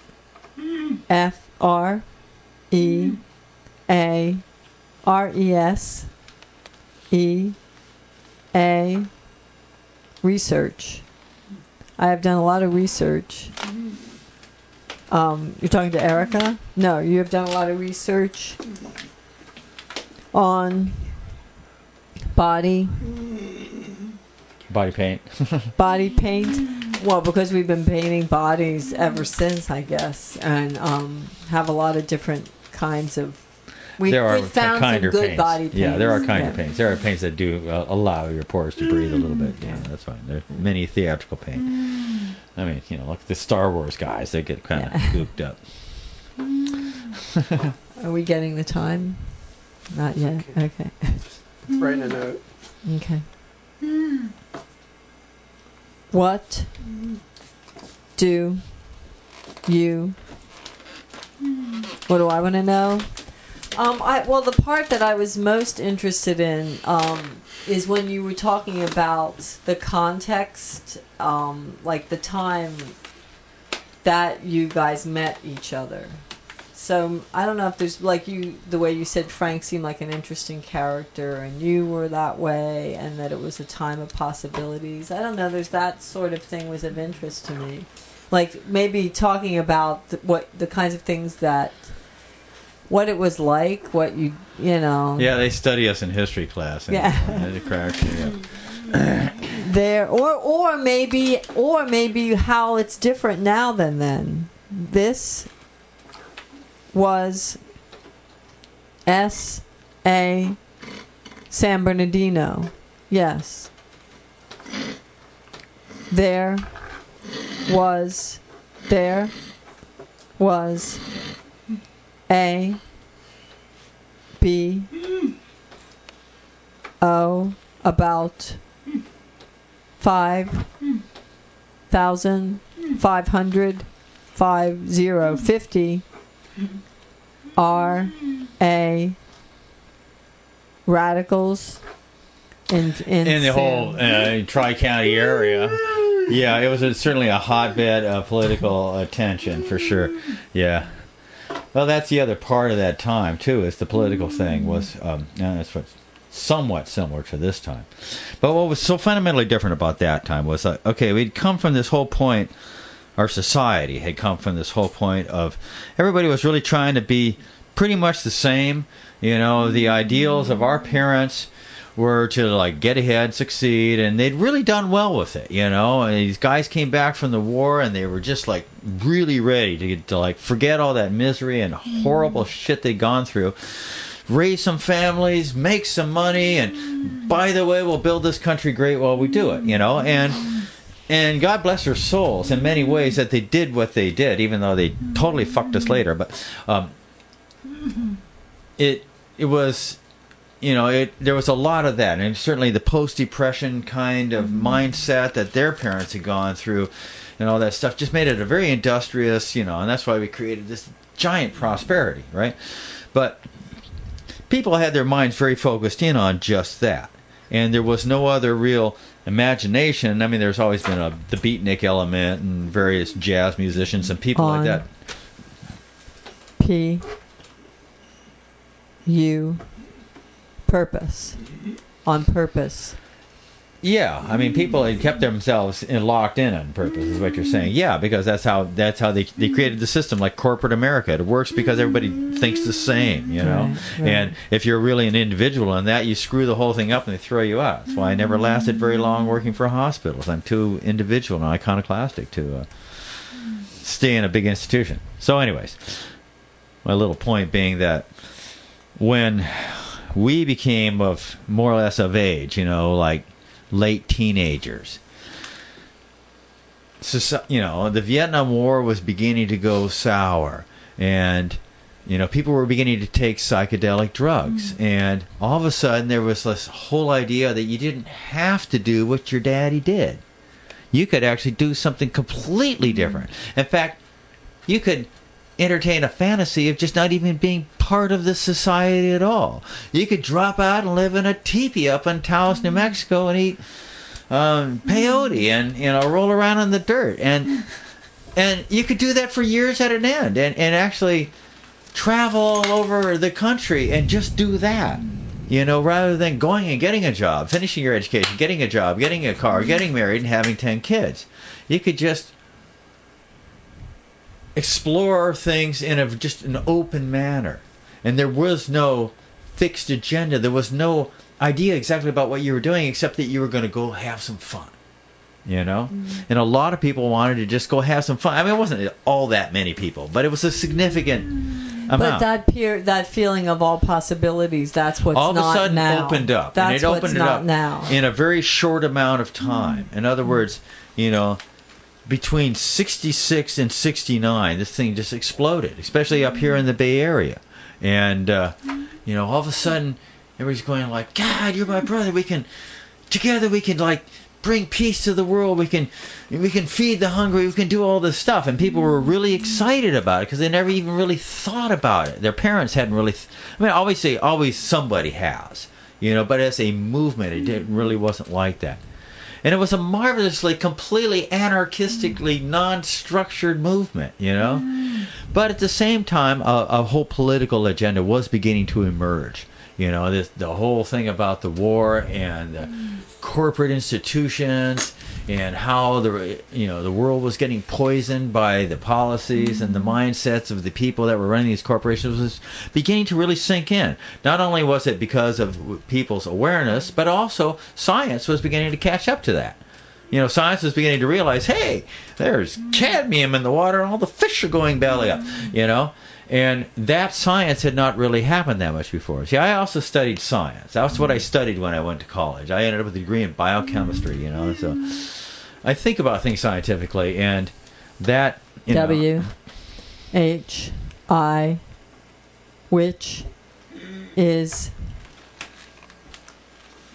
F R E A R E S E A research. I have done a lot of research. Um, you're talking to Erica? No, you have done a lot of research on body Body paint. body paint. Well, because we've been painting bodies ever since, I guess, and um, have a lot of different kinds of. We, there are we found kinder some good paints. body paints. Yeah, there are kinder yeah. paints. There are paints that do uh, allow your pores to breathe a little bit. Yeah, that's fine. There are many theatrical paint. I mean, you know, like the Star Wars guys, they get kind of Yeah. gooped up. Are we getting the time? Not yet. Okay. Writing a note. Okay. What do you? What do I want to know? Um, I well, the part that I was most interested in um, is when you were talking about the context, um, like the time that you guys met each other. So I don't know if there's like you the way you said Frank seemed like an interesting character and you were that way and that it was a time of possibilities. I don't know. There's that sort of thing was of interest to me. Like maybe talking about th- what the kinds of things that what it was like, what you you know. Yeah, they study us in history class. And, Yeah. And it cracks you up. There or or maybe or maybe how it's different now than then. This was S A San Bernardino. Yes. There was there was a B oh, about five thousand five hundred five zero fifty R A radicals in in, in the whole uh, Tri-County area. Yeah, it was a, certainly a hotbed of political attention for sure. Yeah. Well, that's the other part of that time too. Is the political thing was um, and that's what's somewhat similar to this time. But what was so fundamentally different about that time was uh, okay, we'd come from this whole point. Our society had come from this whole point of everybody was really trying to be pretty much the same. You know, the ideals of our parents were to like get ahead, succeed, and they'd really done well with it. You know, and these guys came back from the war and they were just like really ready to to like forget all that misery and horrible shit they'd gone through. Raise some families, make some money, and by the way, we'll build this country great while we do it. You know, and. And God bless their souls in many ways that they did what they did, even though they totally fucked us later. But um, it it was, you know, it there was a lot of that, and certainly the post-depression kind of mindset that their parents had gone through, and all that stuff just made it a very industrious, you know, and that's why we created this giant prosperity, right? But people had their minds very focused in on just that, and there was no other real imagination. I mean, there's always been a the beatnik element and various jazz musicians and people on like that. P U purpose. On purpose. Yeah, I mean, people had kept themselves in, locked in on purpose, is what you're saying. Yeah, because that's how that's how they they created the system, like corporate America. It works because everybody thinks the same, you know. Right, right. And if you're really an individual in that, you screw the whole thing up and they throw you out. That's why I never lasted very long working for hospitals. I'm too individual and iconoclastic to uh, stay in a big institution. So, anyways, my little point being that when we became of more or less of age, you know, like late teenagers. So, you know, the Vietnam War was beginning to go sour, and you know, people were beginning to take psychedelic drugs, mm-hmm. and all of a sudden there was this whole idea that you didn't have to do what your daddy did. You could actually do something completely different. In fact, you could entertain a fantasy of just not even being part of the society at all. You could drop out and live in a teepee up in Taos, New Mexico, and eat um, peyote and, you know, roll around in the dirt, and and you could do that for years at an end, and and actually travel all over the country and just do that. You know, rather than going and getting a job, finishing your education, getting a job, getting a car, getting married, and having ten kids. You could just explore things in a just an open manner, and there was no fixed agenda. There was no idea exactly about what you were doing, except that you were going to go have some fun, you know. Mm-hmm. And a lot of people wanted to just go have some fun. I mean, it wasn't all that many people, but it was a significant amount. But that peer, that feeling of all possibilities, that's what's all of not a sudden now. opened up, That's and it opened what's it not up now. in a very short amount of time. Mm-hmm. In other words, you know, between sixty-six and sixty-nine, this thing just exploded, especially up here in the Bay Area. And, uh, you know, all of a sudden, everybody's going like, God, you're my brother. We can, together we can, like, bring peace to the world. We can we can feed the hungry. We can do all this stuff. And people were really excited about it because they never even really thought about it. Their parents hadn't really, th- I mean, obviously, always somebody has, you know, but as a movement, it didn't, really wasn't like that. And it was a marvelously, completely anarchistically non-structured movement, you know. But at the same time, a, a whole political agenda was beginning to emerge. You know, this, the whole thing about the war and the corporate institutions and how the you know the world was getting poisoned by the policies and the mindsets of the people that were running these corporations was beginning to really sink in. Not only was it because of people's awareness, but also science was beginning to catch up to that. You know, science was beginning to realize, hey, there's cadmium in the water and all the fish are going belly up, you know. And that science had not really happened that much before. See, I also studied science. That's what I studied when I went to college. I ended up with a degree in biochemistry, you know. So I think about things scientifically, and that, you know. W H I, which is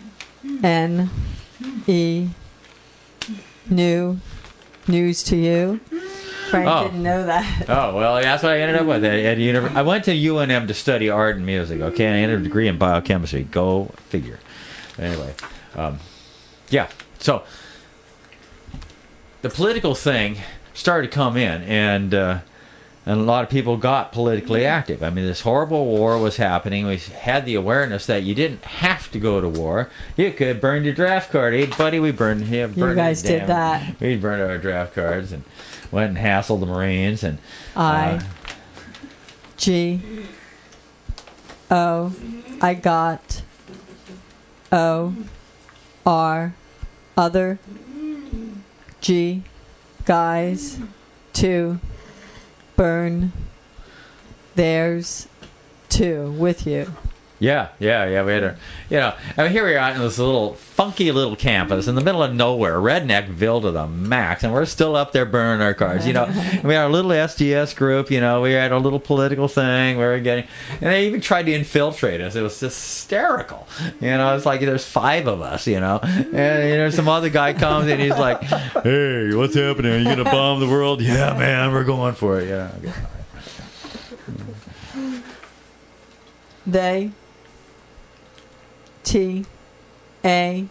N E new news to you. Frank Oh. didn't know that. Oh, well, that's what I ended up with. At, at univ- I went to U N M to study art and music, okay, and I ended a degree in biochemistry. Go figure. Anyway, um, yeah, so the political thing started to come in, and uh, and a lot of people got politically active. I mean, this horrible war was happening. We had the awareness that you didn't have to go to war. You could burn your draft card. Hey, buddy, we burned him. You guys did damn, that. We burned our draft cards and went and hassled the Marines. And I uh, G O I got O R other G guys to burn theirs too with you. Yeah, yeah, yeah. We had a, you know, I mean, here we are in this little funky little campus in the middle of nowhere, Redneckville to the max, and we're still up there burning our cards. You know, we had our little S D S group. You know, we had our little political thing. We were getting, and they even tried to infiltrate us. It was hysterical. You know, it's like there's five of us. You know, and you know, some other guy comes and he's like, "Hey, what's happening? Are you gonna bomb the world?" Yeah, man, we're going for it. Yeah. Okay. They T A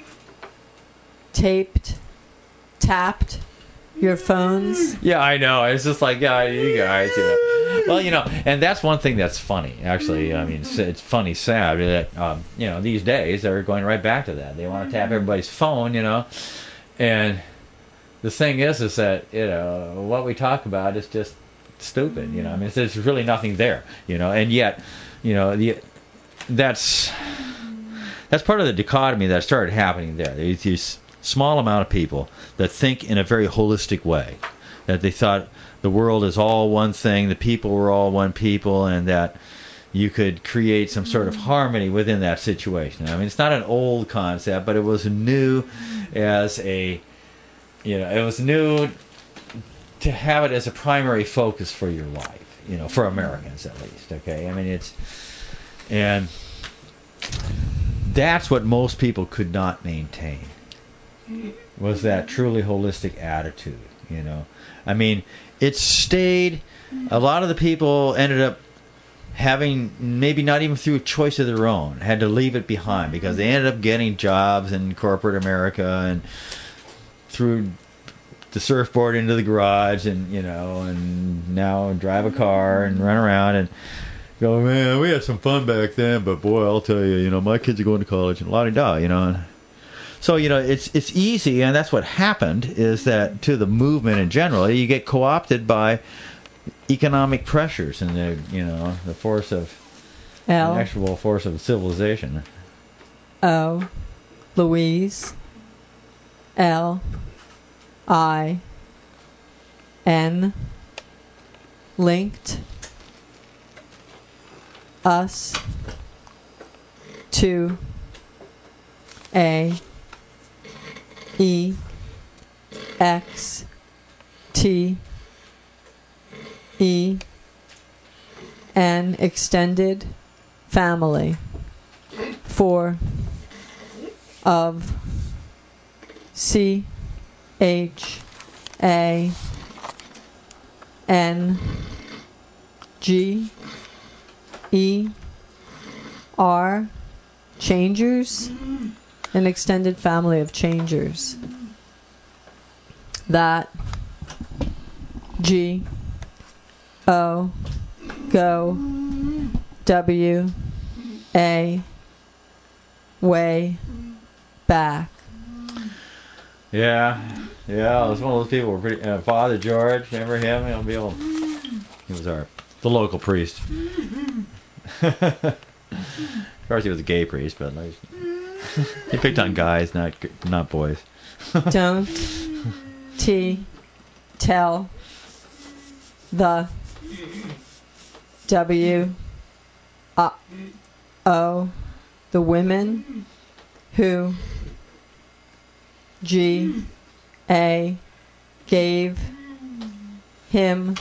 taped tapped your phones. Yeah, I know. It's just like, yeah, you guys, you know. Well, you know, and that's one thing that's funny, actually. I mean, it's, it's funny, sad that, um, you know, these days they're going right back to that. They want to tap everybody's phone, you know. And the thing is, is that, you know, what we talk about is just stupid, you know. I mean, there's really nothing there, you know. And yet, you know, the that's that's part of the dichotomy that started happening there. There's these small amount of people that think in a very holistic way, that they thought the world is all one thing, the people were all one people, and that you could create some sort of harmony within that situation. I mean, it's not an old concept, but it was new as a, you know, it was new to have it as a primary focus for your life, you know, for Americans at least, okay? I mean, it's, and that's what most people could not maintain, was that truly holistic attitude, you know. I mean, it stayed, a lot of the people ended up having, maybe not even through a choice of their own, had to leave it behind because they ended up getting jobs in corporate America and threw the surfboard into the garage and, you know, and now drive a car and run around and go, man, we had some fun back then, but boy, I'll tell you, you know, my kids are going to college and la-di-da, you know. So, you know, it's it's easy, and that's what happened, is that to the movement in general, you get co-opted by economic pressures and the, you know, the force of, L the actual force of civilization. O Louise L I N linked us to a E X T E N extended family for of C H A N G E R changers, an extended family of changers. That G O go W A way back. Yeah, yeah, it was one of those people who were pretty, uh, Father George, remember him? He'll be old. He was our, the local priest. Of course, he was a gay priest, but like, he picked on guys, not not boys. Don't T tell the W uh, O the women who G A gave him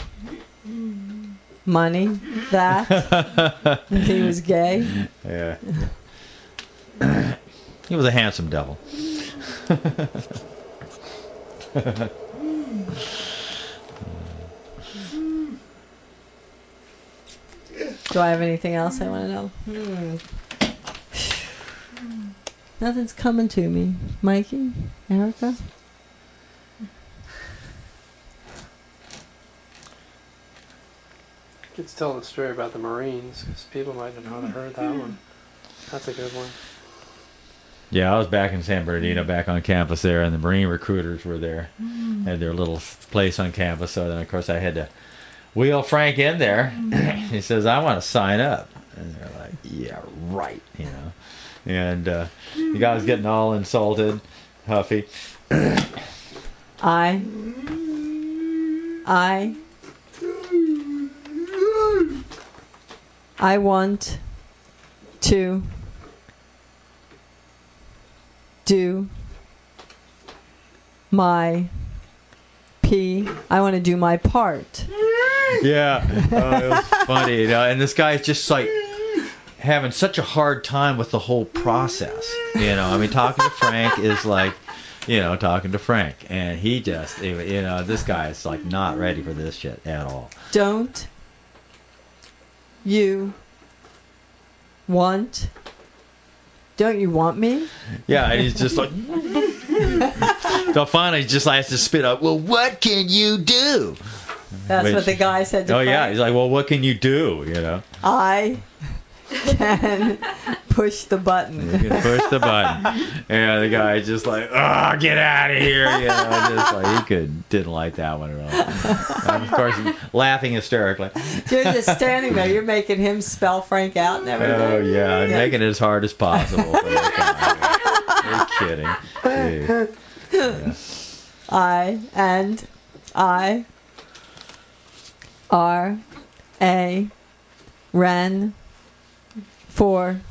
money that he was gay. Yeah. He was a handsome devil. Do I have anything else I want to know? Hmm. Nothing's coming to me. Mikey? Erica? You could tell the story about the Marines, because people might have not have heard that one. That's a good one. Yeah, I was back in San Bernardino, back on campus there, and the Marine recruiters were there. Mm. Had their little place on campus, so then, of course, I had to wheel Frank in there. He says, I want to sign up. And they're like, yeah, right, you know. And uh, the guy was getting all insulted, huffy. I, I, I want to do my P. I want to do my part. Yeah, oh, it was funny, you know. And this guy's just like having such a hard time with the whole process, you know. I mean, talking to Frank is like, you know, talking to Frank, and he just, you know, this guy is like not ready for this shit at all. Don't you want? Don't you want me? Yeah, and he's just like. So finally, he just has to spit out. Well, what can you do? That's Which, what the guy said to Oh Frank. yeah, he's like, well, what can you do? You know. I can push the button. You can push the button, and the guy just like, oh, get out of here, you know, just like he could didn't like that one at all. And of course, laughing hysterically. You're just standing there. You're making him spell Frank out and everything. Oh yeah, and Yeah. making it as hard as possible. For the guy. You're kidding. Gee. Yeah. I and I R A ran for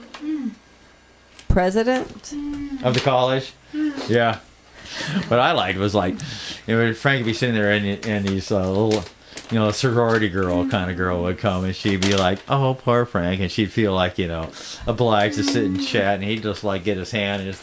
president Of the college? Yeah. What I liked was like, you know, Frank would be sitting there and, and these uh, little, you know, sorority girl kind of girl would come and she'd be like, oh, poor Frank. And she'd feel like, you know, obliged to sit and chat. And he'd just like get his hand and just.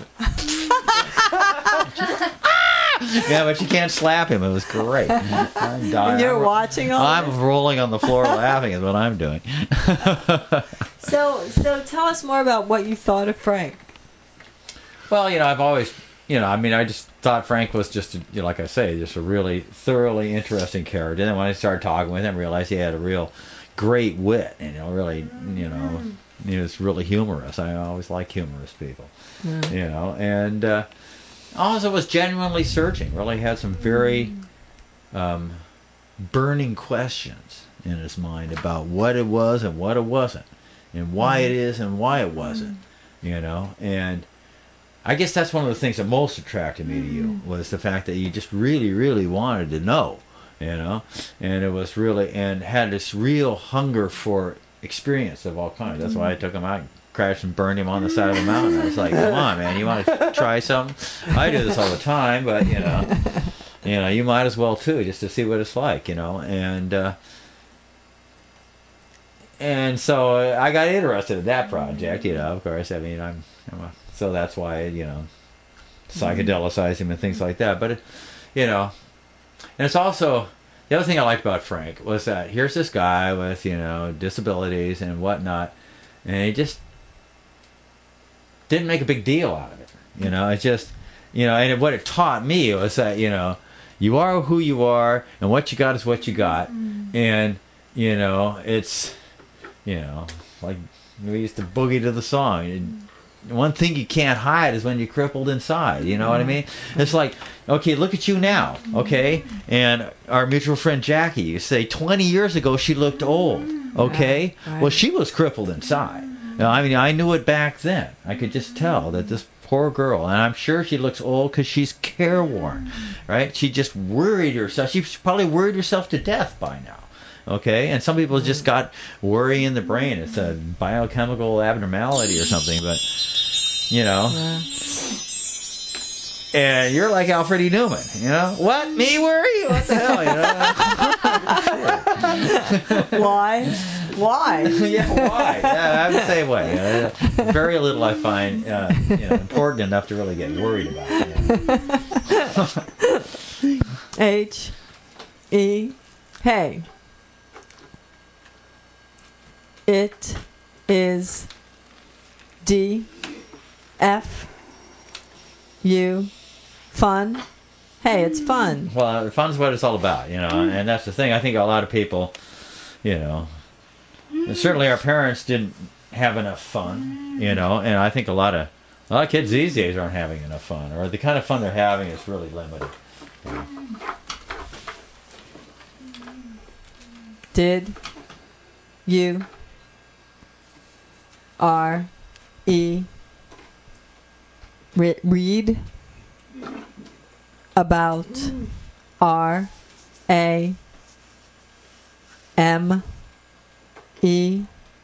Yeah, but you can't slap him. It was great. I'm dying. and you're I'm, watching all I'm this? rolling on the floor laughing is what I'm doing. So, so tell us more about what you thought of Frank. Well, you know, I've always, you know, I mean, I just thought Frank was just, a, you know, like I say, just a really thoroughly interesting character. And then when I started talking with him, I realized he had a real great wit, and, you know, really, you know, he was really humorous. I always like humorous people, Yeah. you know, and uh, also was genuinely searching, really had some very um, burning questions in his mind about what it was and what it wasn't, and why it is and why it wasn't, you know, and I guess that's one of the things that most attracted me to you was the fact that you just really, really wanted to know, you know, and it was really, and had this real hunger for experience of all kinds. That's why I took him out, crashed and burned him on the side of the mountain. I was like, come on, man, you want to try something? I do this all the time, but, you know, you know, you might as well too, just to see what it's like, you know, and, uh, and so I got interested in that project, you know, of course. I mean, I'm, I'm a, so that's why, you know, psychedelicized him and things like that. But, it, you know, and it's also, the other thing I liked about Frank was that here's this guy with, you know, disabilities and whatnot, and he just didn't make a big deal out of it. You know, it just, you know, and what it taught me was that, you know, you are who you are, and what you got is what you got. And, you know, it's, you know, like we used to boogie to the song. One thing you can't hide is when you're crippled inside. You know what I mean? It's like, okay, look at you now, okay? And our mutual friend Jackie, you say twenty years ago she looked old, okay? Right, right. Well, she was crippled inside. Now, I mean, I knew it back then. I could just tell that this poor girl, and I'm sure she looks old because she's careworn, right? She just worried herself. She's probably worried herself to death by now. Okay, and some people just got worry in the brain. It's a biochemical abnormality or something, but, you know. Yeah. And you're like Alfred E. Newman, you know? What? Me worry? What the hell, you know? Why? Why? Yeah, why? Yeah, I'm the same way. Uh, very little I find uh, you know, important enough to really get worried about. You know? H E. Hey. It is D F U. Fun. Hey, it's fun. Well, fun's what it's all about, you know, and that's the thing. I think a lot of people, you know, and certainly our parents didn't have enough fun, you know, and I think a lot of a lot of kids these days aren't having enough fun, or the kind of fun they're having is really limited. You know. Did you R E re- read about R A M E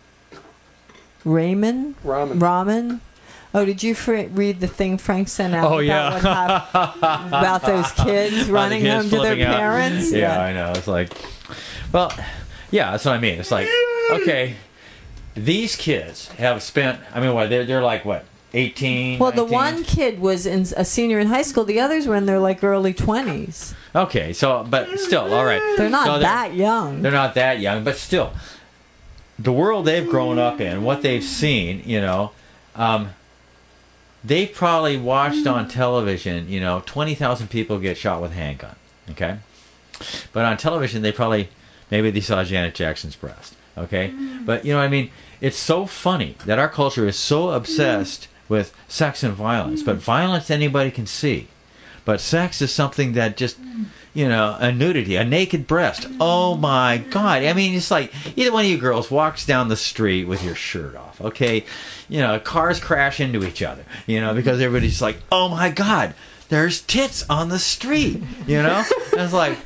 Raymond? Ramen. Ramen? Oh, did you fr- read the thing Frank sent out Oh, about, yeah. what hap- about those kids About running the kids home to their flipping out. parents? Yeah, I know. It's like, well, yeah, that's what I mean. It's like, okay, these kids have spent, I mean, what, they're, they're like, what, eighteen, Well, the nineteen? one kid was in a senior in high school. The others were in their like early twenties. Okay, so, but still, all right. They're not So that young. They're not that young, but still, the world they've grown up in, what they've seen, you know, um, they've probably watched on television, you know, twenty thousand people get shot with a handgun, okay? But on television, they probably, maybe they saw Janet Jackson's breast, okay? But, you know what I mean? It's so funny that our culture is so obsessed with sex and violence, but violence anybody can see. But sex is something that just, you know, a nudity, a naked breast. Oh my God. I mean, it's like either one of you girls walks down the street with your shirt off, okay? You know, cars crash into each other, you know, because everybody's like, oh my God, there's tits on the street, you know? And it's like,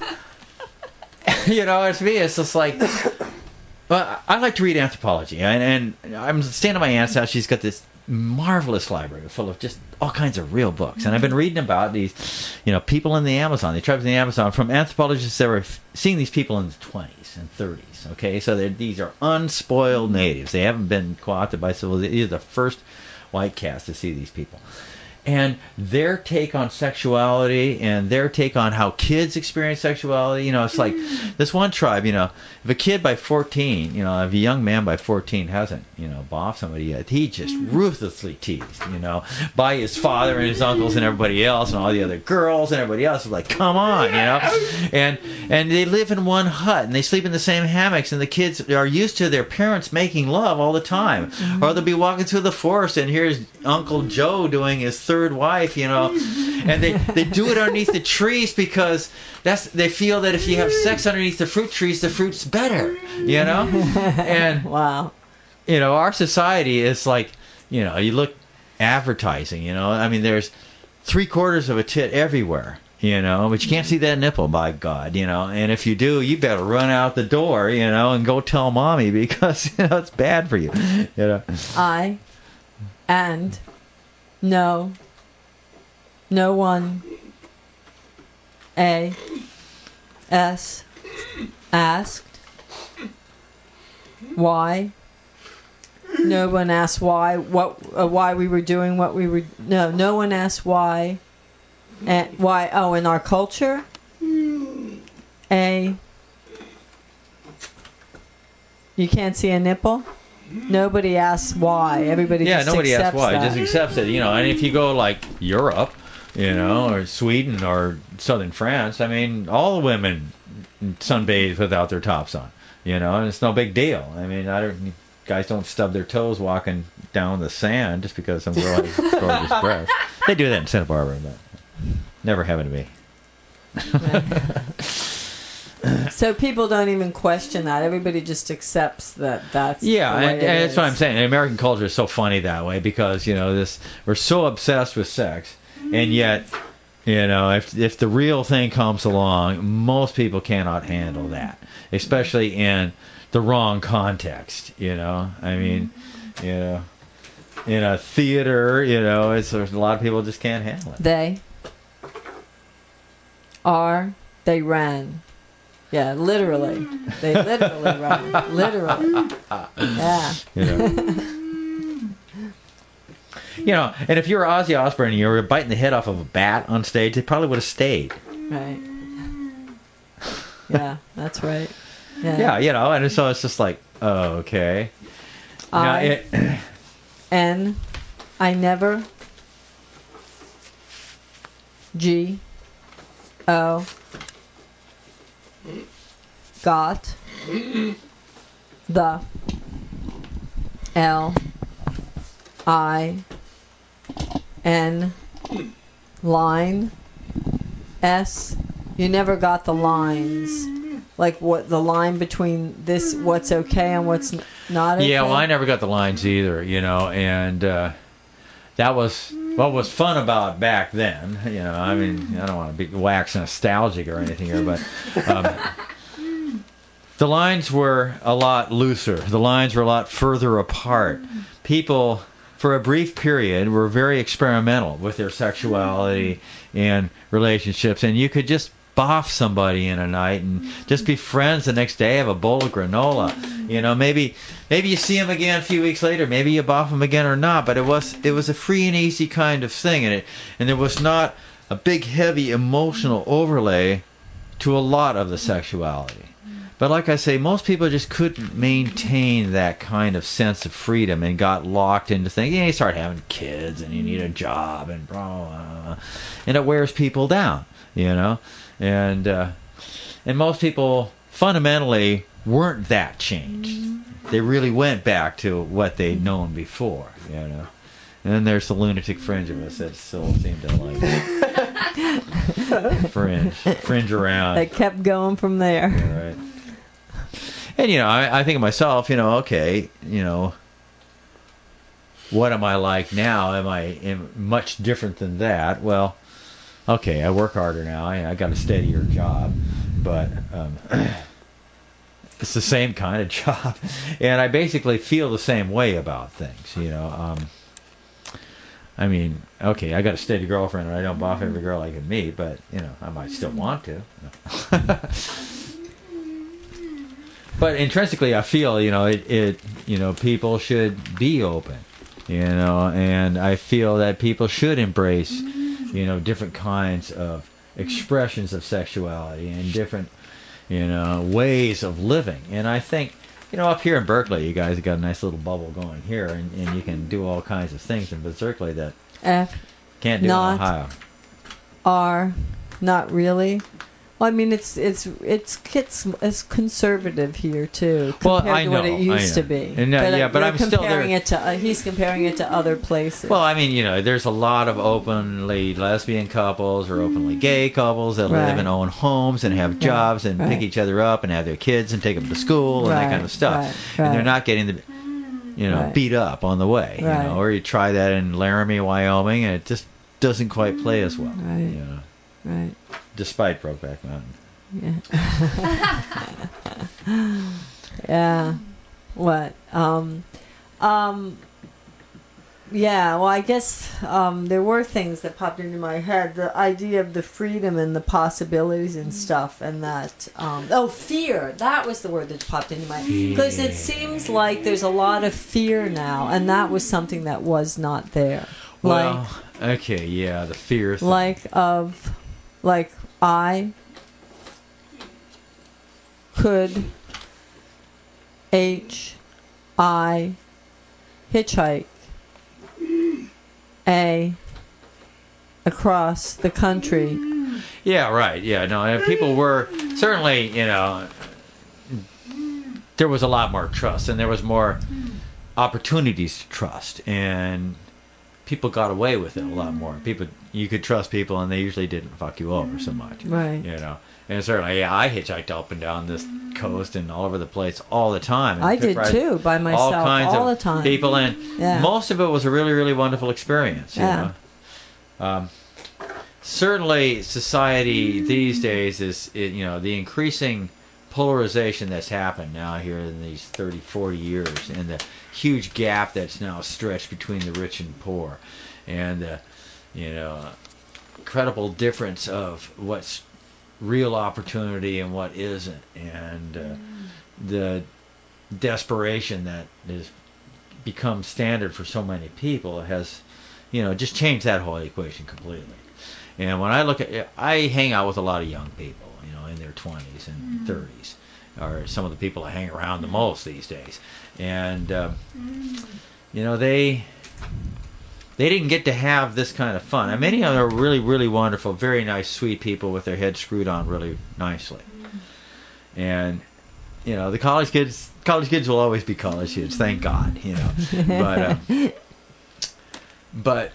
you know, it's me, it's just like, well, I like to read anthropology, and, and I'm staying at my aunt's house. She's got this marvelous library full of just all kinds of real books, and I've been reading about these, you know, people in the Amazon, the tribes in the Amazon, from anthropologists that were f- seeing these people in the twenties and thirties. Okay, so these are unspoiled natives. They haven't been co-opted by civilization. These are the first white cast to see these people. And their take on sexuality and their take on how kids experience sexuality, you know, it's like this one tribe, you know, if a kid by fourteen, you know, if a young man by fourteen hasn't, you know, boffed somebody yet, he just ruthlessly teased, you know, by his father and his uncles and everybody else and all the other girls and everybody else. Is like, come on, you know. And and they live in one hut and they sleep in the same hammocks, and the kids are used to their parents making love all the time. Or they'll be walking through the forest and here's Uncle Joe doing his third wife, you know, and they, they do it underneath the trees because that's they feel that if you have sex underneath the fruit trees, the fruit's better, you know. And wow, you know, our society is like, you know, you look advertising, you know, I mean, there's three quarters of a tit everywhere, you know, but you can't see that nipple, by God, you know, and if you do, you better run out the door, you know, and go tell mommy because, you know, it's bad for you, you know. I and no no one A S asked why. No one asked why what uh, why we were doing what we were. No, no one asked why. And why? Oh, in our culture. A. You can't see a nipple. Nobody asks why. Everybody yeah, just nobody accepts asks why. that. Just accepts it, you know. And if you go like Europe, you know, or Sweden or southern France, I mean, all the women sunbathe without their tops on, you know, and it's no big deal. I mean, I don't. Guys don't stub their toes walking down the sand just because some girl has gorgeous breasts. They do that in Santa Barbara, but never happened to me. So people don't even question that. Everybody just accepts that that's yeah, the way and, it and that's is. what I'm saying. American culture is so funny that way because, you know, this we're so obsessed with sex, and yet, you know, if if the real thing comes along, most people cannot handle that, especially in the wrong context, you know. I mean, you know, in a theater, you know, it's there's a lot of people just can't handle it. They are, they ran. Yeah, literally. They literally run. Literally. Yeah. You know. You know, and if you were Ozzy Osbourne and you were biting the head off of a bat on stage, they probably would have stayed. Right. Yeah, that's right. Yeah. Yeah, you know, and so it's just like, oh, okay. I, Now, it, N, I never, G, O, got, the, L, I, N, line, S. You never got the lines. Like what the line between this, what's okay and what's n- not okay. yeah, well, I never got the lines either, you know, and uh, that was what was fun about back then. You know, I mean, I don't want to be wax nostalgic or anything here, but um, the lines were a lot looser. The lines were a lot further apart. People, for a brief period, were very experimental with their sexuality and relationships, and you could just boff somebody in a night and just be friends the next day, have a bowl of granola. You know, maybe maybe you see them again a few weeks later, maybe you boff them again or not, but it was it was a free and easy kind of thing, and it and there was not a big heavy emotional overlay to a lot of the sexuality. But like I say, most people just couldn't maintain that kind of sense of freedom and got locked into things. You know, you start having kids and you need a job and blah, blah, blah, and it wears people down, you know. And uh, and most people fundamentally weren't that changed. They really went back to what they'd known before, you know. And then there's the lunatic fringe of us that still seem to like fringe, fringe around. That kept going from there. Yeah, right. And you know, I, I think of myself, you know, okay, you know, what am I like now? Am I am much different than that? Well, okay, I work harder now. I, I got a steadier job, but um, it's the same kind of job, and I basically feel the same way about things. You know, um, I mean, okay, I got a steady girlfriend, and I don't boff every girl I can meet, but you know, I might still want to. But intrinsically, I feel, you know, it, it, you know, people should be open, you know, and I feel that people should embrace, you know, different kinds of expressions of sexuality and different, you know, ways of living. And I think, you know, up here in Berkeley, you guys have got a nice little bubble going here, and, and you can do all kinds of things in Berkeley that F, can't do not, in Ohio. R, not really. Well, I mean, it's it's it's it's, it's conservative here too, compared well, I to know, what it used I know. to be. And, uh, but, yeah, uh, but we're I'm still there. comparing it to uh, he's comparing it to other places. Well, I mean, you know, there's a lot of openly lesbian couples or openly gay couples that Right. live and own homes and have jobs and right. pick each other up and have their kids and take them to school and Right, that kind of stuff. right, And they're right. not getting the, you know, Right. beat up on the way. You Right. know, or you try that in Laramie, Wyoming, and it just doesn't quite play as well. Right. You know, Right. despite Brokeback Mountain. Yeah. Yeah. What? Um, um, yeah, well, I guess um, there were things that popped into my head. The idea of the freedom and the possibilities and stuff, and that, um, oh, fear. That was the word that popped into my head. Because it seems like there's a lot of fear now, and that was something that was not there. Well, okay, yeah, the fear thing. Like, of, like, I could H I hitchhike a across the country. Yeah, right. Yeah, no, and people were certainly, you know, there was a lot more trust and there was more opportunities to trust, and people got away with it a lot more. People, you could trust people, and they usually didn't fuck you over so much. Right. You know, and certainly, yeah, I hitchhiked up and down this coast and all over the place all the time. And I took did rides- too, by myself, all kinds all of the time. people, and Yeah. most of it was a really, really wonderful experience. You Yeah. know? Um, certainly, society these days is, it, you know, the increasing polarization that's happened now here in these thirty, forty years, and the huge gap that's now stretched between the rich and poor, and the, you know, incredible difference of what's real opportunity and what isn't, and uh, the desperation that has become standard for so many people has, you know, just changed that whole equation completely. And when I look at it, I hang out with a lot of young people, you know, in their twenties and thirties, are some of the people I hang around the most these days. And, um, you know, they they didn't get to have this kind of fun. And many of them are really, really wonderful, very nice, sweet people with their heads screwed on really nicely. And, you know, the college kids, college kids will always be college kids, thank God, you know. But, um, but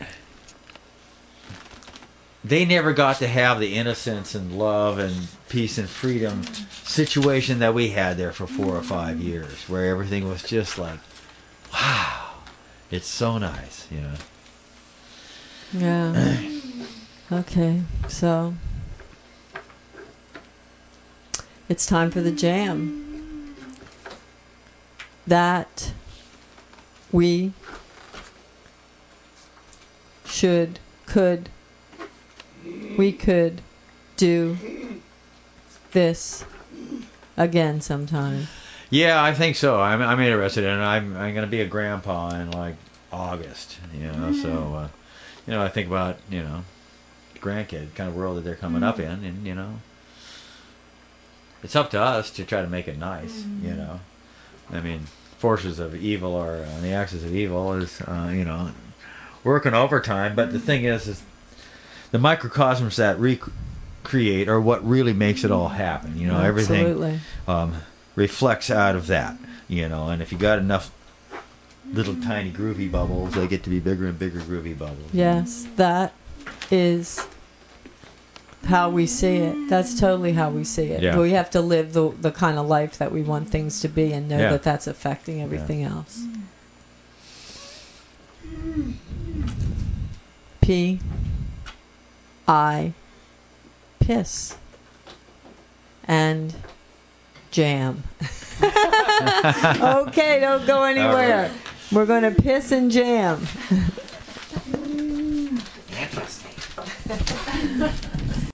they never got to have the innocence and love and peace and freedom situation that we had there for four or five years, where everything was just like, wow, it's so nice, you know. Yeah. Okay, so it's time for the jam. That we should, could, we could do this again sometime. Yeah, I think so. I'm I'm interested in it. I'm I'm going to be a grandpa in like August, you know. So, uh, you know, I think about, you know, grandkid kind of world that they're coming up in, and you know, it's up to us to try to make it nice, you know. I mean, forces of evil are on the axis of evil is, uh, you know, working overtime. But the thing is, is the microcosms that recreate are what really makes it all happen. You know, Absolutely. everything um, reflects out of that. You know, and if you got enough little tiny groovy bubbles, they get to be bigger and bigger groovy bubbles. Yes, that is how we see it. That's totally how we see it. Yeah. We have to live the the kind of life that we want things to be and know Yeah. that that's affecting everything Yeah. else. P I piss and jam. Okay, don't go anywhere. right. We're going to piss and jam. Interesting.